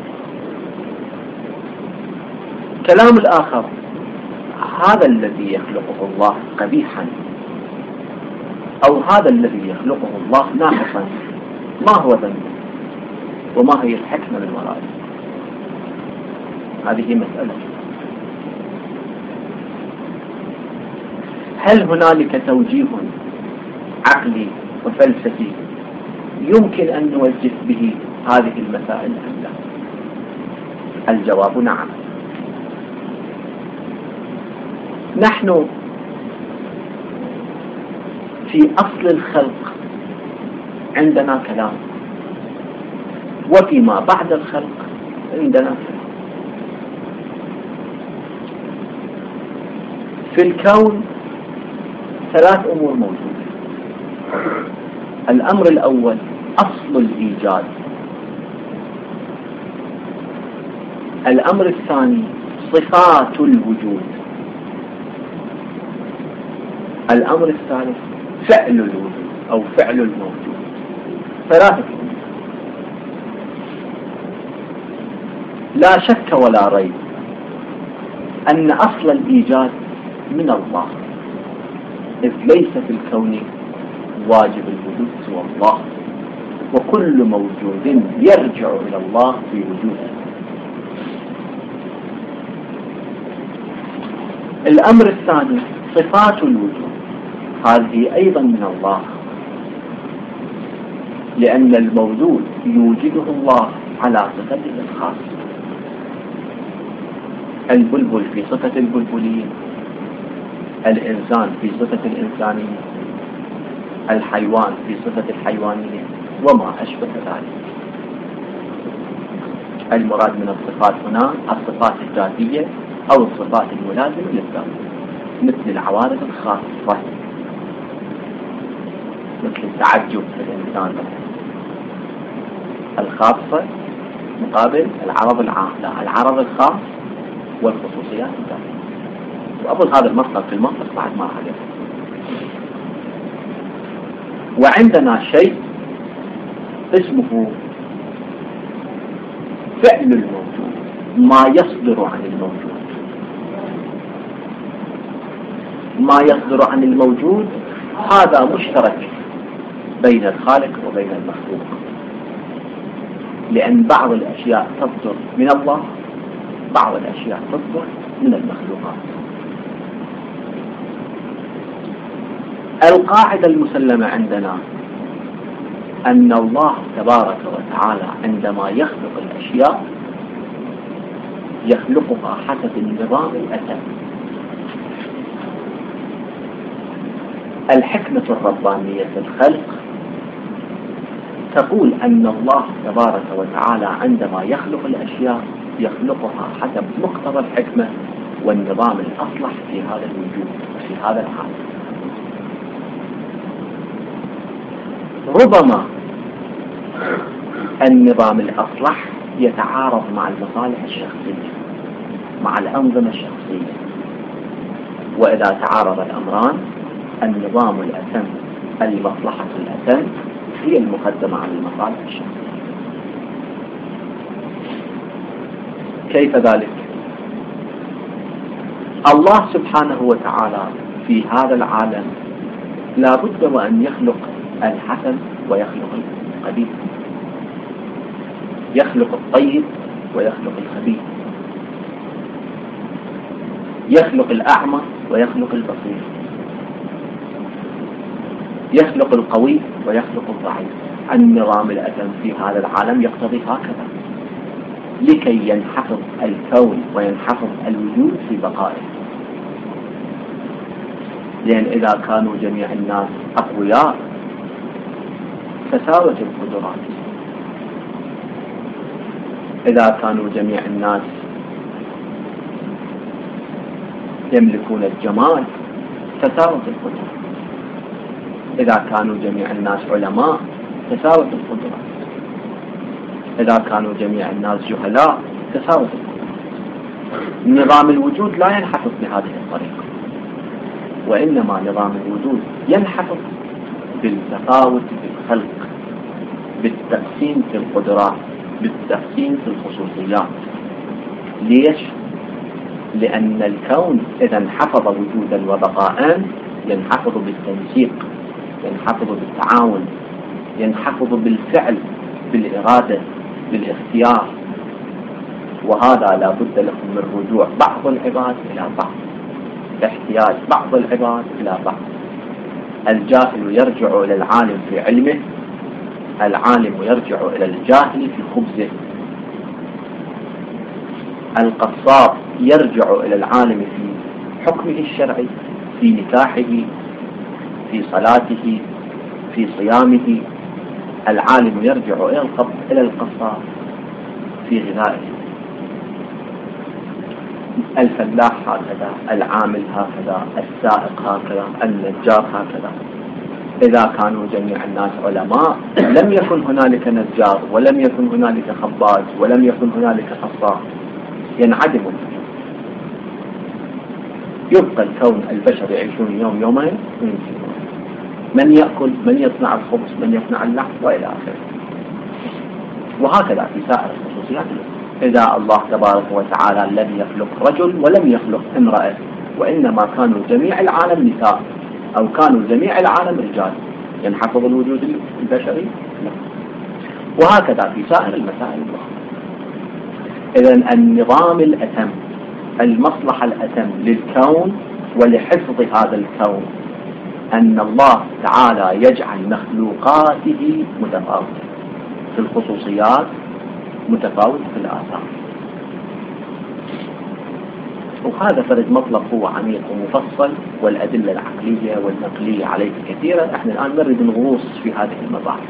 كلام الآخر. هذا الذي يخلقه الله قبيحا، أو هذا الذي يخلقه الله ناقصا، ما هو ذنبه وما هي الحكمة من ورائه؟ هذه مسألة. هل هنالك توجيه عقلي وفلسفي يمكن أن نوجه به هذه المسائل أم لا؟ الجواب نعم. نحن في أصل الخلق عندنا كلام، وفيما بعد الخلق عندنا كلام. في الكون ثلاث أمور موجودة. الأمر الأول أصل الإيجاد، الأمر الثاني صفات الوجود، الأمر الثالث فعل الوجود أو فعل الموجود. ثلاثة أمور. لا شك ولا ريب أن أصل الإيجاد من الله، إذ ليس في الكون واجب الوجود سوى الله، وكل موجود يرجع إلى الله في وجوده. الأمر الثاني صفات الوجود، هذه أيضا من الله، لأن الموجود يوجده الله على صفته الخاصة. البلبل في صفة البلبلية، الإنسان في صفة الإنسانية، الحيوان في صفة الحيوانية، وما أشبه ذلك. المراد من الصفات هنا الصفات الذاتية أو الصفات الملازمة للذات، مثل العوارض الخاصة، مثل التعجب في الإنسان الخاصة مقابل العرض العام، لا، العرض الخاص والخصوصيات الذاتية. وأظن هذا المطلب في المنطق بعد ما عليه. وعندنا شيء اسمه فعل الموجود، ما يصدر عن الموجود. ما يصدر عن الموجود هذا مشترك بين الخالق وبين المخلوق، لأن بعض الأشياء تصدر من الله، بعض الأشياء تصدر من المخلوقات. القاعدة المسلمة عندنا أن الله تبارك وتعالى عندما يخلق الأشياء يخلقها حسب النظام الأساسي. الحكمة الربانية في الخلق تقول أن الله تبارك وتعالى عندما يخلق الأشياء يخلقها حسب مقتضى الحكمة والنظام الأصلح في هذا الوجود وفي هذا العالم. ربما النظام الأصلح يتعارض مع المصالح الشخصية، مع الأنظمة الشخصية، وإذا تعارض الأمران النظام الأتم، المصلحة الأتم هي المقدمة على المصالح الشخصية. كيف ذلك؟ الله سبحانه وتعالى في هذا العالم لا بد وأن يخلق الحسن ويخلق القبيح، يخلق الطيب ويخلق الخبيث، يخلق الأعمى ويخلق البصير، يخلق القوي ويخلق الضعيف. النظام الأتم في هذا العالم يقتضي هكذا لكي ينحفظ الكون وينحفظ الوجود في بقائه. لأن إذا كانوا جميع الناس أقوياء تساوت القدرات، إذا كانوا جميع الناس يملكون الجمال تساوت القدرات، إذا كانوا جميع الناس علماء تساوت القدرات، إذا كانوا جميع الناس جهلاء تساوت القدرات. نظام الوجود لا ينحفظ بهذه الطريقة، وإنما نظام الوجود ينحفظ بالتفاوت في الخلق، بالتقسيم في القدرات، بالتقسيم في الخصوصيات. ليش؟ لأن الكون إذا انحفظ وجودا وبقاء ينحفظ بالتنسيق، ينحفظ بالتعاون، ينحفظ بالفعل، بالإرادة، بالاختيار. وهذا لا بد له من رجوع بعض العباد إلى بعض، احتياج بعض العباد إلى بعض. الجاهل يرجع إلى العالم في علمه، العالم يرجع إلى الجاهل في خبزه، القصاب يرجع إلى العالم في حكمه الشرعي، في نكاحه، في صلاته، في صيامه. العالم يرجع إلى القصاب في غذائه. الفلاح هكذا، العامل هكذا، السائق هكذا، النجار هكذا. إذا كانوا جميع الناس علماء لم يكن هنالك نجار، ولم يكن هنالك خباز، ولم يكن هنالك قصاب، ينعدم. يبقى الكون البشر يعيشون يوم يومين من يأكل، من يصنع الخبز، من يصنع اللحم، وإلى آخره. وهكذا في سائر الخصوصيات. إذا الله تبارك وتعالى لم يخلق رجل ولم يخلق امرأة، وإنما كانوا جميع العالم نساء، أو كانوا جميع العالم رجال، ينحفظ الوجود البشري؟ لا. وهكذا في سائر المسائل الأخرى. إذن النظام الأتم، المصلحة الأتم للكون ولحفظ هذا الكون أن الله تعالى يجعل مخلوقاته متفاوتة في الخصوصيات، متفاوتة في الآثار. وهذا فرد مطلب هو عميق ومفصل، والأدلة العقلية والنقلية عليه كثيرة. احنا الآن نريد نغوص في هذه المباحث.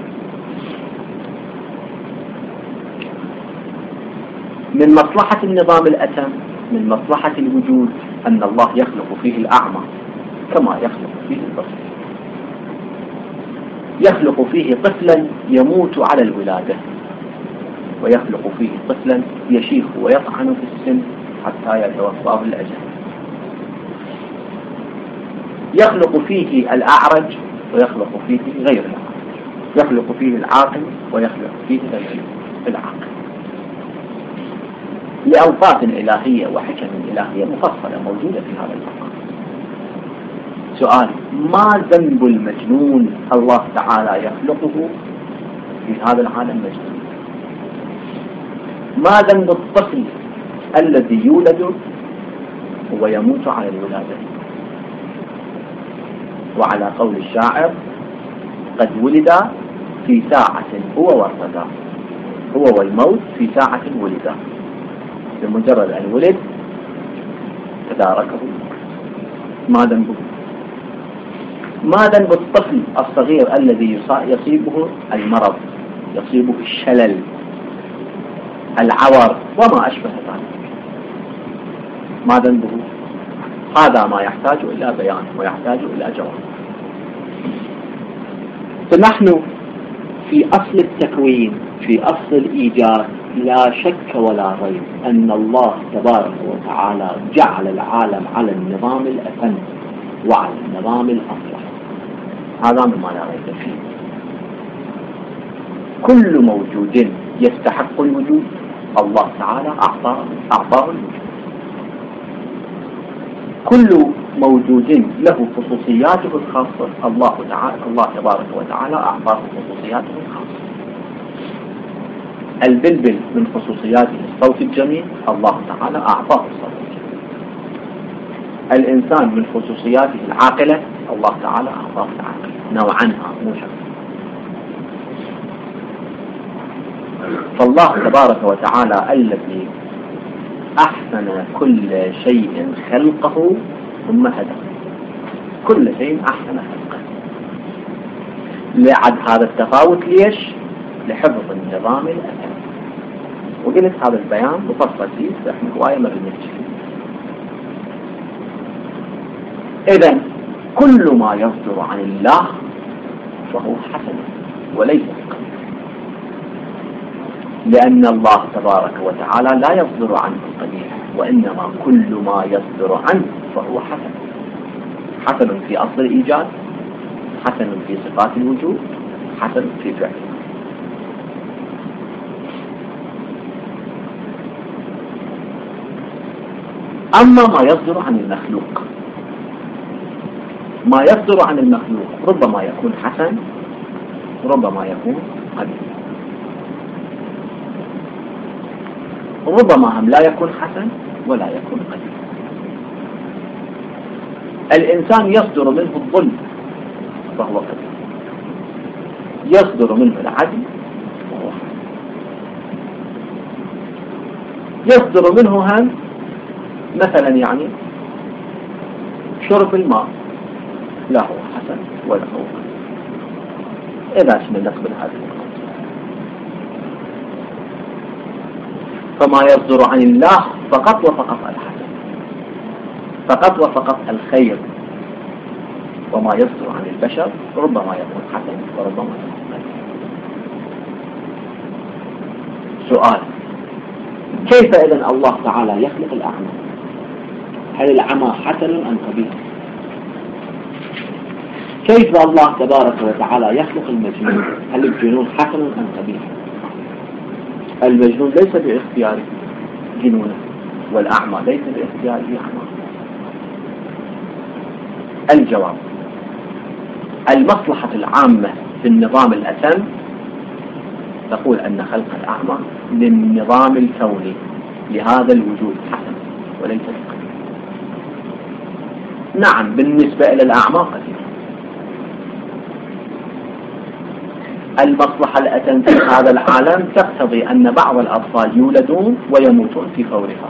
من مصلحة النظام الأتم، من مصلحة الوجود، أن الله يخلق فيه الأعمى كما يخلق فيه البصير، يخلق فيه طفلا يموت على الولادة، ويخلق فيه طفلا يشيخ ويطعن في السن حتى يتوفاه الأجل، يخلق فيه الأعرج ويخلق فيه غير الأعرج، يخلق فيه العاقل ويخلق فيه غير العاقل، لأوقات إلهية وحكم إلهية مفصلة موجودة في هذا المقام. سؤال: ما ذنب المجنون الله تعالى يخلقه في هذا العالم مجنون؟ ما ذنب الطفل الذي يولد ويموت على الولادة؟ وعلى قول الشاعر: قد ولد في ساعة هو والرضا، هو والموت في ساعة ولدا، بمجرد أن ولد تداركه. ما ذنبه؟ ما ذنب الطفل الصغير الذي يصيبه المرض، يصيبه الشلل، العور وما أشبه ذلك؟ ما ذنبه؟ هذا ما يحتاج إلى بيان ويحتاج إلى جواب. فنحن في أصل التكوين، في أصل الإيجاد، لا شك ولا ريب أن الله تبارك وتعالى جعل العالم على النظام الأتم وعلى النظام الأصلح. هذا مما لا ريب فيه. كل موجود يستحق الوجود الله تعالى أعطاه الوجود. كل موجود له خصوصياته الخاصة الله تبارك وتعالى أعطاه خصوصياته الخاصة. البلبل من خصوصياته الصوت الجميل، الله تعالى أعطاه الصوت الجميل. الإنسان من خصوصياته العاقلة، الله تعالى أعطاه العاقلة نوعا مو شكل. فالله تبارك وتعالى الذي أحسن كل شيء خلقه ثم هدى، كل شيء أحسن خلقه. لعد هذا التفاوت ليش؟ لحفظ النظام الأساسي. وقلت هذا البيان مفصل فيه، احنا هواية ما بنمشي فيه. إذن كل ما يصدر عن الله فهو حسن وليس بقبيح، لأن الله تبارك وتعالى لا يصدر عنه القبيح، وإنما كل ما يصدر عنه فهو حسن. حسن في أصل الإيجاد، حسن في صفات الوجود، حسن في فعله. أما ما يصدر عن المخلوق، ما يصدر عن المخلوق ربما يكون حسن، ربما يكون قبيح، ربما هم لا يكون حسن ولا يكون قبيح. الإنسان يصدر منه الظلم فهو قبيح، يصدر منه العدل فهو حسن، يصدر منه هم مثلا يعني شرب الماء لا هو حسن ولا هو قبيح. إذا شنا نقبل هذه القضية، فما يصدر عن الله فقط وفقط الحسن، فقط وفقط الخير. وما يصدر عن البشر ربما يكون حسن وربما يكون قبيح. سؤال: كيف إذن الله تعالى يخلق الأعمى؟ هل العمى حسن أم قبيح؟ كيف الله تبارك وتعالى يخلق المجنون؟ هل الجنون حسن أم قبيح؟ المجنون ليس باختياره جنونه، والأعمى ليس باختياره أعمى. الجواب: المصلحة العامة في النظام الأتم تقول أن خلق الأعمى للنظام الكوني لهذا الوجود حسن وليس قبيح. نعم بالنسبة إلى الأعمى قبيح. المصلحة الأتم في هذا العالم تقتضي أن بعض الأطفال يولدون ويموتون في فورها،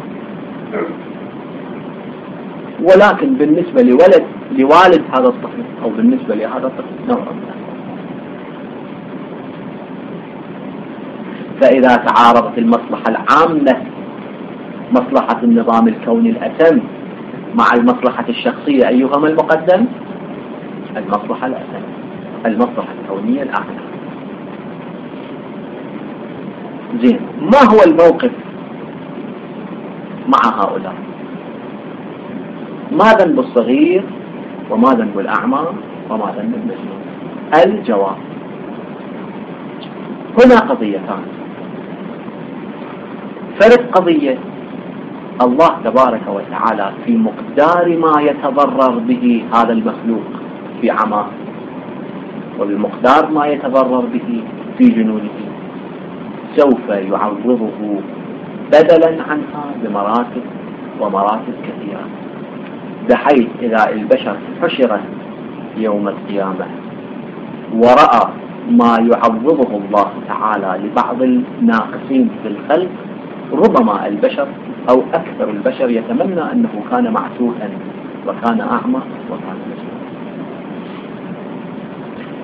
ولكن بالنسبة لوالد هذا الطفل أو بالنسبة لهذا الطفل نوع من. فإذا تعارضت المصلحة العامة، مصلحة النظام الكوني الأتم، مع المصلحة الشخصية، أيهما المقدم؟ المصلحة الأتم، المصلحة الكونية الأعلى. زين، ما هو الموقف مع هؤلاء؟ ما ذنب الصغير وما ذنب الأعمى وما ذنب المجنون؟ الجواب: هنا قضيتان. فرق قضية الله تبارك وتعالى في مقدار ما يتضرر به هذا المخلوق في عماه، وبمقدار ما يتضرر به في جنونه سوف يعوضه بدلا عنها بمراتب ومراتب كثيرة، بحيث إذا البشر حشرت يوم القيامة ورأى ما يعوضه الله تعالى لبعض الناقصين في الخلق، ربما البشر أو أكثر البشر يتمنى أنه كان معتوها وكان أعمى وكان مجنون.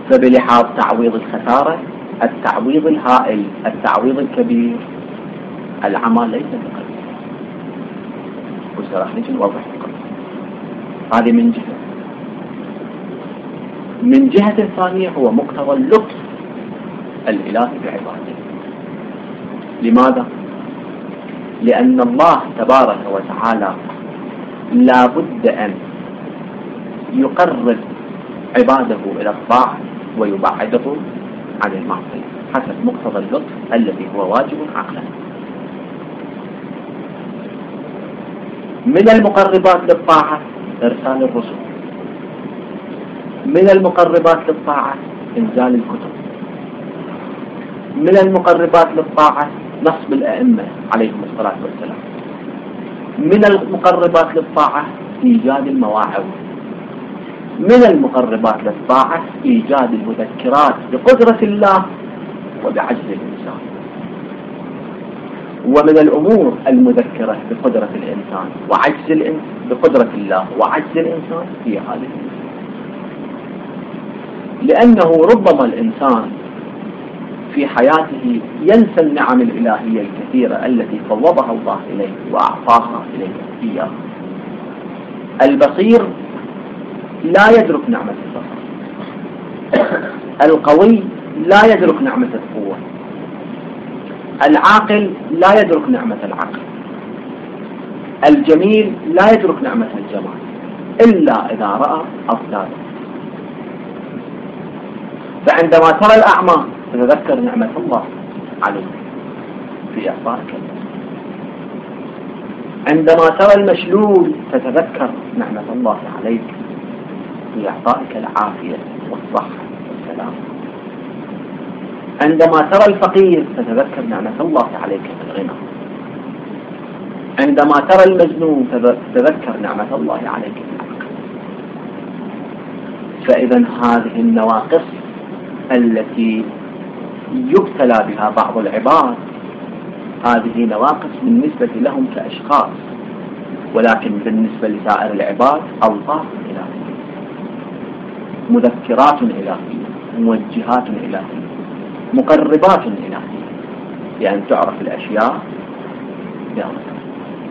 فبلحاظ تعويض الخسارة، التعويض الهائل، التعويض الكبير، العمى ليس بقليل. وسراح نجي نوضح القضية هذه من جهة. من جهة ثانية هو مقتضى اللطف الإلهي بعباده. لماذا؟ لأن الله تبارك وتعالى لا بد أن يقرب عباده إلى الطاعة ويبعده عن المعصية حسب مقتضى اللطف الذي هو واجب عقلا. من المقربات للطاعة إرسال الرسل، من المقربات للطاعة إنزال الكتب، من المقربات للطاعة نصب الأئمة عليهم الصلاة والسلام، من المقربات للطاعة إيجاد المواعظ، من المقربات للطاعة إيجاد المذكرات بقدرة الله وبعجز الإنسان. ومن الأمور المذكرة بقدرة الإنسان وعجز الإنسان بقدرة الله وعجز الإنسان هي هذه. لأنه ربما الإنسان في حياته ينسى النعم الإلهية الكثيرة التي فوضها الله إليه وأعطاها إليه إياه. البصير لا يدرك نعمة البصر، القوي لا يدرك نعمة القوة، العاقل لا يدرك نعمة العقل، الجميل لا يدرك نعمة الجمال إلا إذا رأى أضداده. فعندما ترى الأعمى تتذكر نعمة الله عليك في إعطائك البصر. عندما ترى المشلول تتذكر نعمة الله عليك في إعطائك العافية والصحة والسلام. عندما ترى الفقير تتذكر نعمة الله عليك في الغنى. عندما ترى المجنون تتذكر نعمة الله عليك في العقل. فإذا هذه النواقص التي يبتلى بها بعض العباد هذه نواقص بالنسبة لهم كأشخاص، ولكن بالنسبة لسائر العباد ألطاف إلهية، مذكرات إلهية، موجهات إلهية، مقربات إلهية، لأن تعرف الأشياء بأمرها.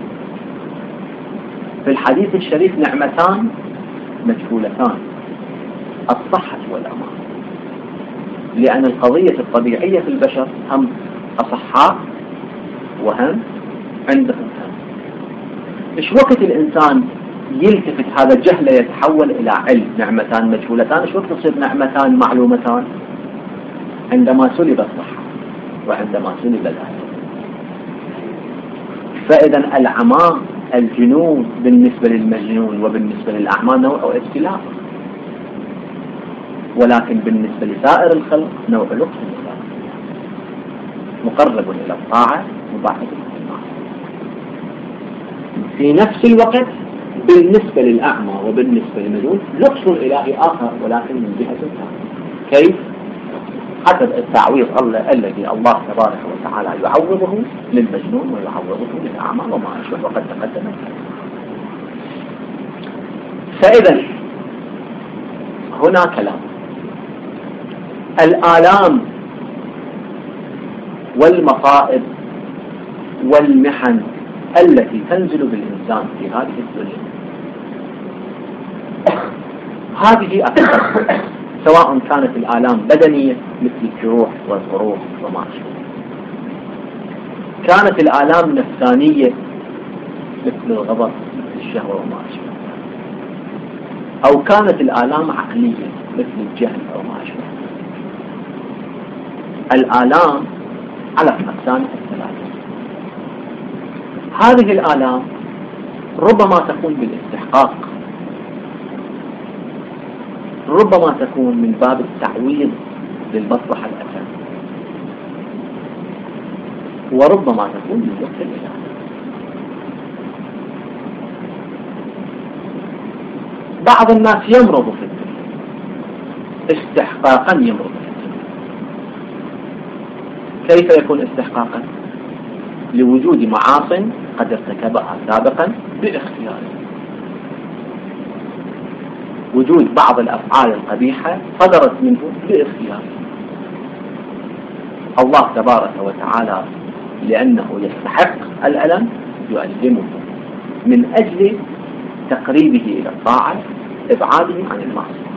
في الحديث الشريف نعمتان مجهولتان: الصحة والأمان. لأن القضية الطبيعية في البشر هم أصحاء وهم عندهم هم. إيش وقت الإنسان يلتفت هذا الجهل يتحول إلى علم؟ نعمتان مجهولتان، إيش وقت تصير نعمتان معلومتان؟ عندما سلب الصحة وعندما سلب الأهل. فإذا العمى الجنون بالنسبة للمجنون وبالنسبة للأعمى نوع ابتلاء، ولكن بالنسبة لسائر الخلق نوع لطف مقرب إلى الطاعة مبعد إلى المعصية. في نفس الوقت بالنسبة للأعمى وبالنسبة للمجنون لطف إلهي آخر، ولكن من جهة ثانية. كيف؟ حسب التعويض الذي الله تبارك وتعالى يعوضه للمجنون ويعوضه للأعمى وما أشبه، وقد تقدم. فإذا هنا كلام الآلام والمصائب والمحن التي تنزل بالإنسان في هذه الدنيا هذه أكثر، سواء كانت الآلام بدنية مثل الجروح والقروح وما أشبه، كانت الآلام نفسانية مثل الغضب مثل الشهوة وما أشبه، أو كانت الآلام عقلية مثل الجهل أو ما أشبه. الآلام على أقسامها الثلاثة. هذه الآلام ربما تكون بالاستحقاق، ربما تكون من باب التعويض للمصلحة الأساسية، وربما تكون من لطف الإله. بعض الناس يمرض في الدنيا استحقاقا، يمرض في الدنيا. كيف يكون استحقاقا؟ لوجود معاصٍ قد ارتكبها سابقا باختياره، وجود بعض الأفعال القبيحة صدرت منه باختيار. الله تبارك وتعالى لأنه يستحق الألم يؤلمه من أجل تقريبه إلى الطاعة، إبعاده عن المعصية.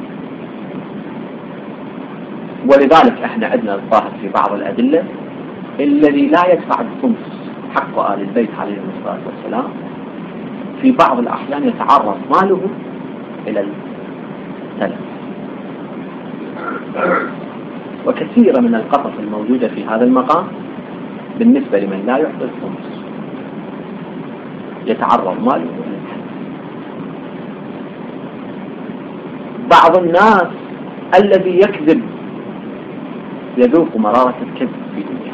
ولذلك احنا عندنا الظاهر في بعض الأدلة الذي لا يدفع الخمس حق آل البيت عليهم الصلاة والسلام في بعض الأحيان يتعرض ماله إلى التلف. وكثير من القصص الموجودة في هذا المقام بالنسبة لمن لا يعطي الخمس يتعرض ماله إلى التلف. بعض الناس الذي يكذب يذوق مرارة الكذب في دنيا،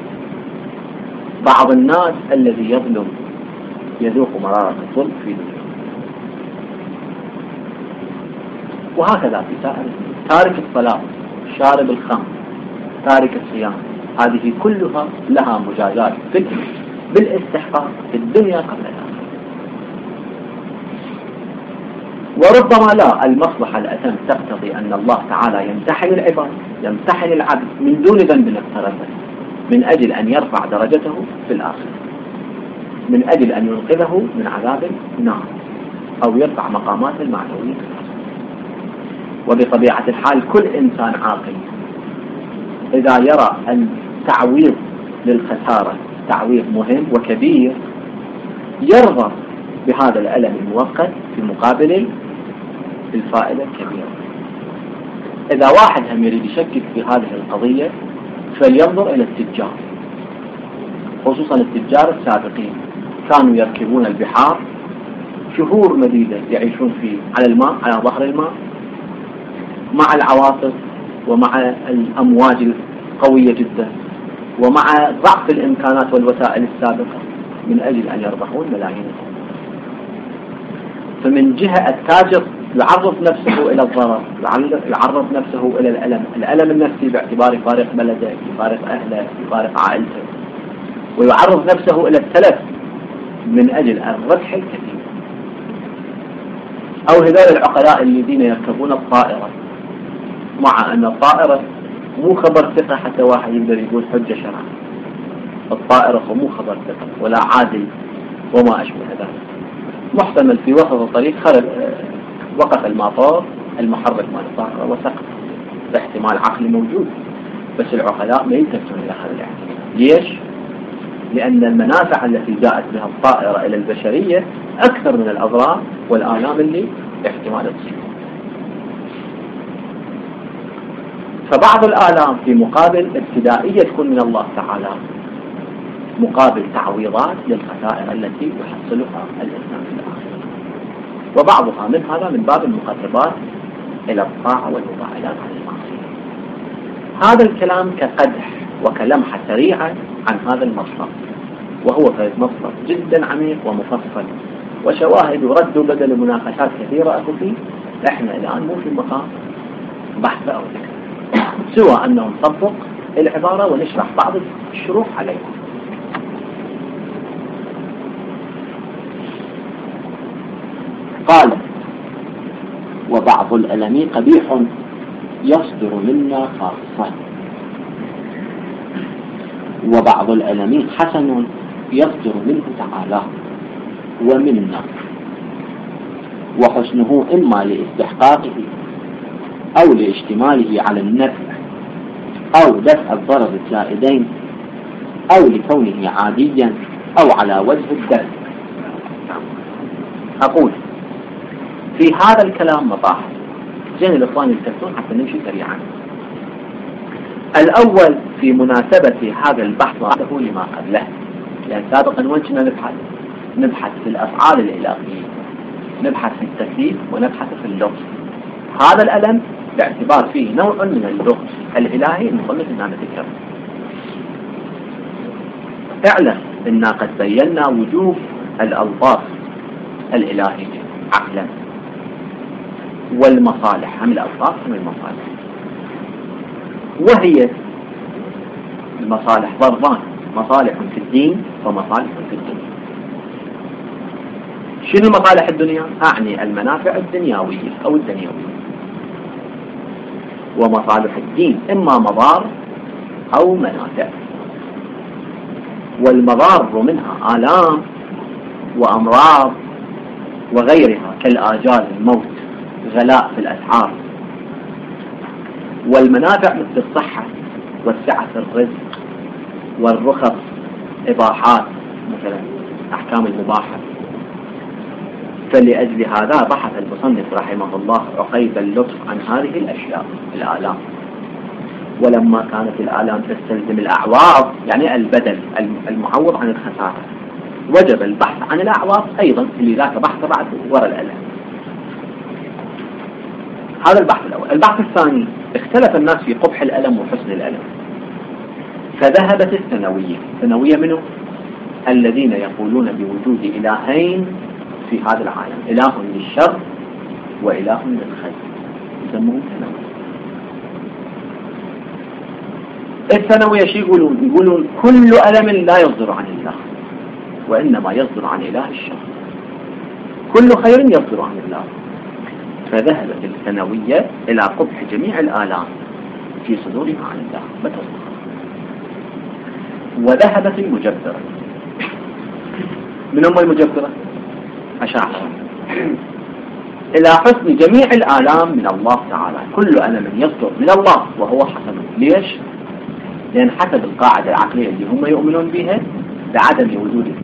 بعض الناس الذي يظلم يذوق مرارة الظلم في دنيا، وهكذا في سائر. تارك الصلاة، شارب الخمر، تارك الصيام، هذه كلها لها مجازات بالاستحقاق في الدنيا قبل الآخرة. وربما لا، المصلحة الأتم تقتضي أن الله تعالى يمتحن العباد، يمتحن العبد من دون ذنب اقترفه من أجل أن يرفع درجته في الآخرة، من أجل أن ينقذه من عذاب النار أو يرفع مقاماته المعنوية. وبطبيعة الحال كل إنسان عاقل إذا يرى التعويض للخسارة تعويض مهم وكبير يرضى بهذا الألم المؤقت في مقابل الفائدة الكبيرة. إذا واحد هم يريد يشكك في هذه القضية فلينظر إلى التجار، خصوصا التجار السابقين كانوا يركبون البحار شهور مديدة يعيشون على الماء، على ظهر الماء، مع العواصف ومع الأمواج القوية جدا ومع ضعف الإمكانات والوسائل السابقة من أجل أن يربحون ملايين. فمن جهة التاجر يعرض نفسه إلى الضرر، يعرض نفسه إلى الألم النفسي باعتبار فارق بلده، فارق أهله، فارق عائلته، ويعرض نفسه إلى التلف من أجل الربح الكثير. أو هذول العقلاء الذين يركبون الطائرة مع أن الطائرة مو خبر ثقة حتى واحد يقدر يقول حجة شرعا، الطائرة مو خبر ثقة ولا عادل وما أشبه ذلك، محتمل في وسط الطريق وقف المطار المحرك مال الطائرة وسقط، باحتمال عقلي موجود، بس العقلاء ما يلتفتون إلى هذا الاحتمال. ليش؟ لأن المنافع التي جاءت بها الطائرة إلى البشرية أكثر من الأضرار والآلام اللي احتمال تصير. فبعض الآلام في مقابل ابتدائية تكون من الله تعالى مقابل تعويضات للخسائر التي يحصلها الإنسان في الآخرة، وبعضها من هذا من باب المقربات إلى الطاعة والمباعدات عن المعصية. هذا الكلام كقدح وكلمحة سريعة عن هذا المصدر، وهو مصدر جدا عميق ومفصل وشواهد ورد بدل مناقشات كثيرة أكو فيه. احنا الآن مو في مقام بحث أو ذكر، سوى أنه نطبق العبارة ونشرح بعض الشروح عليها. قال: وبعض الألم قبيح يصدر منا خاصة، وبعض الألم حسن يصدر منه تعالى ومنا، وحسنه إما لاستحقاقه أو لاشتماله على النفع أو دفع الضرر الزائدين أو لكونه عاديا أو على وجه الدفع. أقول في هذا الكلام مطاحن زين الإخوان يلتفتون حتى نمشي سريعا. الأول في مناسبة هذا البحث وعده لما قبله، لأن سابقا وين كنا نبحث في الأفعال الإلهية، نبحث في التكليف ونبحث في اللغز. هذا الألم باعتبار فيه نوع من اللغز الإلهي المصنف أننا نذكره. اعلم أننا قد بينا وجوب الألفاظ الإلهية عقلا، والمصالح هم الألفاظ هم المصالح، وهي المصالح ضربان: مصالح في الدين ومصالح في الدنيا. شنو مصالح الدنيا؟ أعني المنافع الدنيوية أو الدنيوية. ومصالح الدين إما مضار أو منافع، والمضار منها آلام وأمراض وغيرها كالآجال، الموت، غلاء في الأسعار. والمنافع مثل الصحة والسعة في الرزق والرخص، إباحات مثلا أحكام المباحة. فلأجل هذا بحث المصنف رحمه الله عقيب اللطف عن هذه الأشياء الآلام. ولما كانت الآلام تستلزم الأعواض يعني البدل المعوض عن الخسارة، وجب البحث عن الأعواض أيضا اللي ذاك بحث بعد وراء الألم. هذا البحث الأول. البحث الثاني، اختلف الناس في قبح الألم وحسن الألم، فذهبت الثانوية منه الذين يقولون بوجود إلهين في هذا العالم، إله للشر وإله للخير، يسمون ثانوية. الثانوية شيء يقولون كل ألم لا يصدر عن الله، وإنما يصدر عن إله الشر، كل خير يصدر عن الله. فذهبت الثانوية إلى قبح جميع الآلام في صدورها عن الله بتصدق. وذهبت المجبرة. من هم المجبرة؟ أشاعرة، إلى حسن جميع الآلام من الله تعالى، كل ألم يصدر من الله وهو حسن. ليش؟ لأن حسب القاعدة العقلية اللي هم يؤمنون بها بعدم وجود